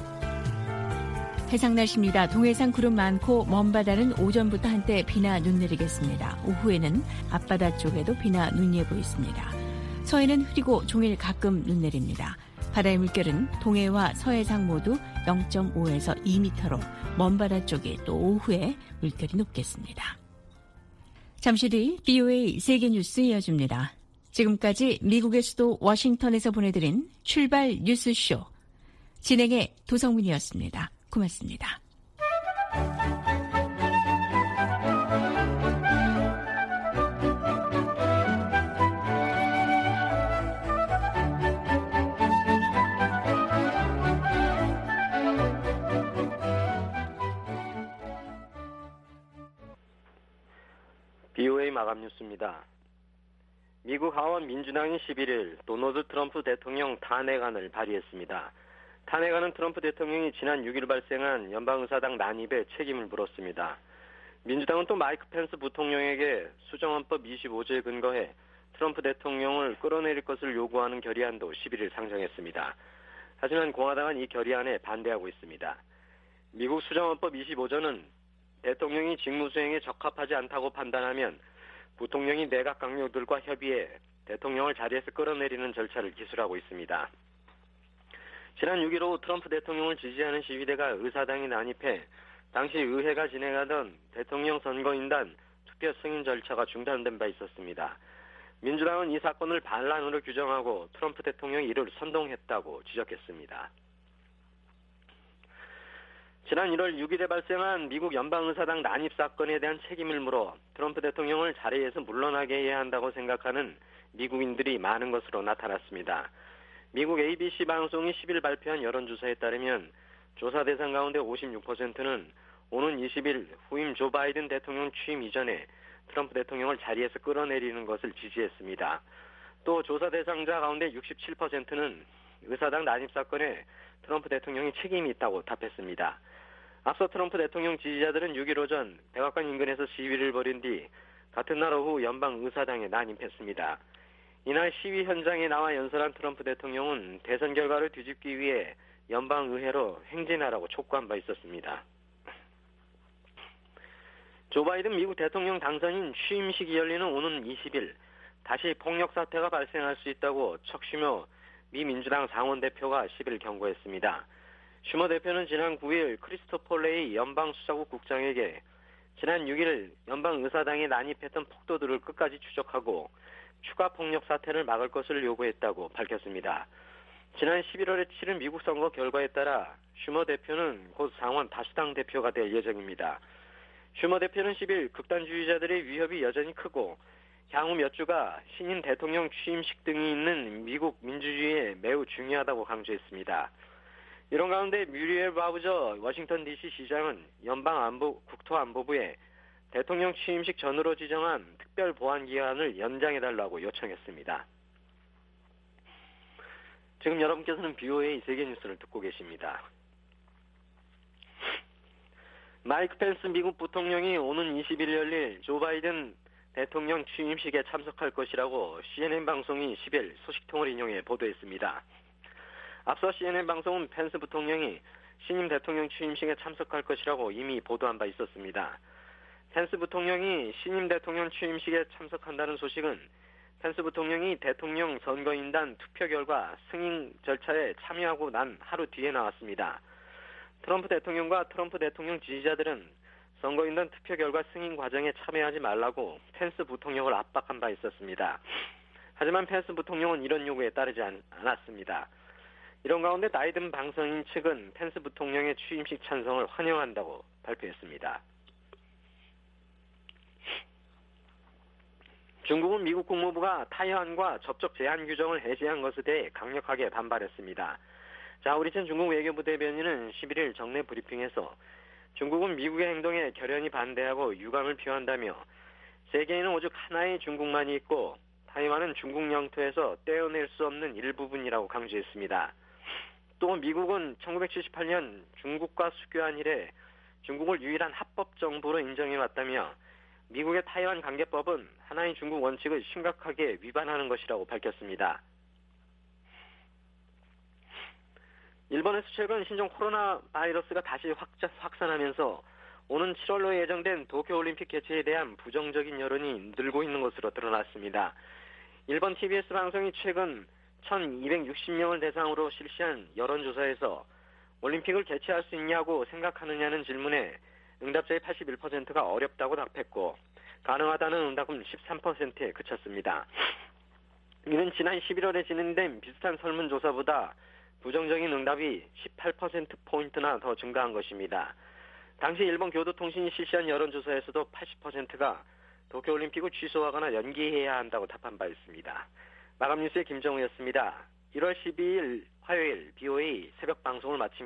해상 날씨입니다. 동해상 구름 많고 먼 바다는 오전부터 한때 비나 눈 내리겠습니다. 오후에는 앞바다 쪽에도 비나 눈 예보 있습니다. 서해는 흐리고 종일 가끔 눈 내립니다. 바다의 물결은 동해와 서해상 모두 0.5에서 2m로 먼 바다 쪽에 또 오후에 물결이 높겠습니다. 잠시 뒤 BOA 세계뉴스 이어집니다. 지금까지 미국의 수도 워싱턴에서 보내드린 출발 뉴스쇼. 진행의 도성민이었습니다. 고맙습니다. BOA 마감 뉴스입니다. 미국 하원 민주당이 11일 도널드 트럼프 대통령 탄핵안을 발의했습니다. 탄핵안은 트럼프 대통령이 지난 6일 발생한 연방의사당 난입에 책임을 물었습니다. 민주당은 또 마이크 펜스 부통령에게 수정헌법 25조에 근거해 트럼프 대통령을 끌어내릴 것을 요구하는 결의안도 11일 상정했습니다. 하지만 공화당은 이 결의안에 반대하고 있습니다. 미국 수정헌법 25조는 대통령이 직무수행에 적합하지 않다고 판단하면 부통령이 내각 강요들과 협의해 대통령을 자리에서 끌어내리는 절차를 기술하고 있습니다. 지난 6일 오후 트럼프 대통령을 지지하는 시위대가 의사당에 난입해 당시 의회가 진행하던 대통령 선거인단 투표 승인 절차가 중단된 바 있었습니다. 민주당은 이 사건을 반란으로 규정하고 트럼프 대통령이 이를 선동했다고 지적했습니다. 지난 1월 6일에 발생한 미국 연방의사당 난입 사건에 대한 책임을 물어 트럼프 대통령을 자리에서 물러나게 해야 한다고 생각하는 미국인들이 많은 것으로 나타났습니다. 미국 ABC 방송이 10일 발표한 여론조사에 따르면 조사 대상 가운데 56%는 오는 20일 후임 조 바이든 대통령 취임 이전에 트럼프 대통령을 자리에서 끌어내리는 것을 지지했습니다. 또 조사 대상자 가운데 67%는 의사당 난입 사건에 트럼프 대통령이 책임이 있다고 답했습니다. 앞서 트럼프 대통령 지지자들은 6일 오전 백악관 인근에서 시위를 벌인 뒤 같은 날 오후 연방의사당에 난입했습니다. 이날 시위 현장에 나와 연설한 트럼프 대통령은 대선 결과를 뒤집기 위해 연방의회로 행진하라고 촉구한 바 있었습니다. 조 바이든 미국 대통령 당선인 취임식이 열리는 오는 20일 다시 폭력 사태가 발생할 수 있다고 척 슈머 미 민주당 상원 대표가 10일 경고했습니다. 슈머 대표는 지난 9일 크리스토퍼 레이 연방수사국 국장에게 지난 6일 연방의사당에 난입했던 폭도들을 끝까지 추적하고 추가 폭력 사태를 막을 것을 요구했다고 밝혔습니다. 지난 11월에 치른 미국 선거 결과에 따라 슈머 대표는 곧 상원 다수당 대표가 될 예정입니다. 슈머 대표는 10일 극단주의자들의 위협이 여전히 크고 향후 몇 주가 신임 대통령 취임식 등이 있는 미국 민주주의에 매우 중요하다고 강조했습니다. 이런 가운데 뮤리엘 바우저 워싱턴 DC 시장은 국토안보부에 대통령 취임식 전후로 지정한 특별 보안 기간을 연장해달라고 요청했습니다. 지금 여러분께서는 BOA 세계뉴스를 듣고 계십니다. 마이크 펜스 미국 부통령이 오는 20일 열릴 조 바이든 대통령 취임식에 참석할 것이라고 CNN 방송이 10일 소식통을 인용해 보도했습니다. 앞서 CNN 방송은 펜스 부통령이 신임 대통령 취임식에 참석할 것이라고 이미 보도한 바 있었습니다. 펜스 부통령이 신임 대통령 취임식에 참석한다는 소식은 펜스 부통령이 대통령 선거인단 투표 결과 승인 절차에 참여하고 난 하루 뒤에 나왔습니다. 트럼프 대통령과 트럼프 대통령 지지자들은 선거인단 투표 결과 승인 과정에 참여하지 말라고 펜스 부통령을 압박한 바 있었습니다. 하지만 펜스 부통령은 이런 요구에 따르지 않았습니다. 이런 가운데 바이든 당선인 측은 펜스 부통령의 취임식 찬성을 환영한다고 발표했습니다. 중국은 미국 국무부가 타이완과 접촉 제한 규정을 해제한 것에 대해 강력하게 반발했습니다. 자오리첸 중국 외교부 대변인은 11일 정례 브리핑에서 중국은 미국의 행동에 결연히 반대하고 유감을 표한다며 세계에는 오직 하나의 중국만이 있고 타이완은 중국 영토에서 떼어낼 수 없는 일부분이라고 강조했습니다. 또 미국은 1978년 중국과 수교한 이래 중국을 유일한 합법 정부로 인정해왔다며 미국의 타이완 관계법은 하나의 중국 원칙을 심각하게 위반하는 것이라고 밝혔습니다. 일본에서 최근 신종 코로나 바이러스가 다시 확산하면서 오는 7월로 예정된 도쿄올림픽 개최에 대한 부정적인 여론이 늘고 있는 것으로 드러났습니다. 일본 TBS 방송이 최근 1260명을 대상으로 실시한 여론조사에서 올림픽을 개최할 수 있냐고 생각하느냐는 질문에 응답자의 81%가 어렵다고 답했고 가능하다는 응답은 13%에 그쳤습니다. 이는 지난 11월에 진행된 비슷한 설문조사보다 부정적인 응답이 18%포인트나 더 증가한 것입니다. 당시 일본 교도통신이 실시한 여론조사에서도 80%가 도쿄올림픽을 취소하거나 연기해야 한다고 답한 바 있습니다. 마감뉴스의 김정우였습니다. 1월 12일 화요일 BOA 새벽 방송을 마칩니다.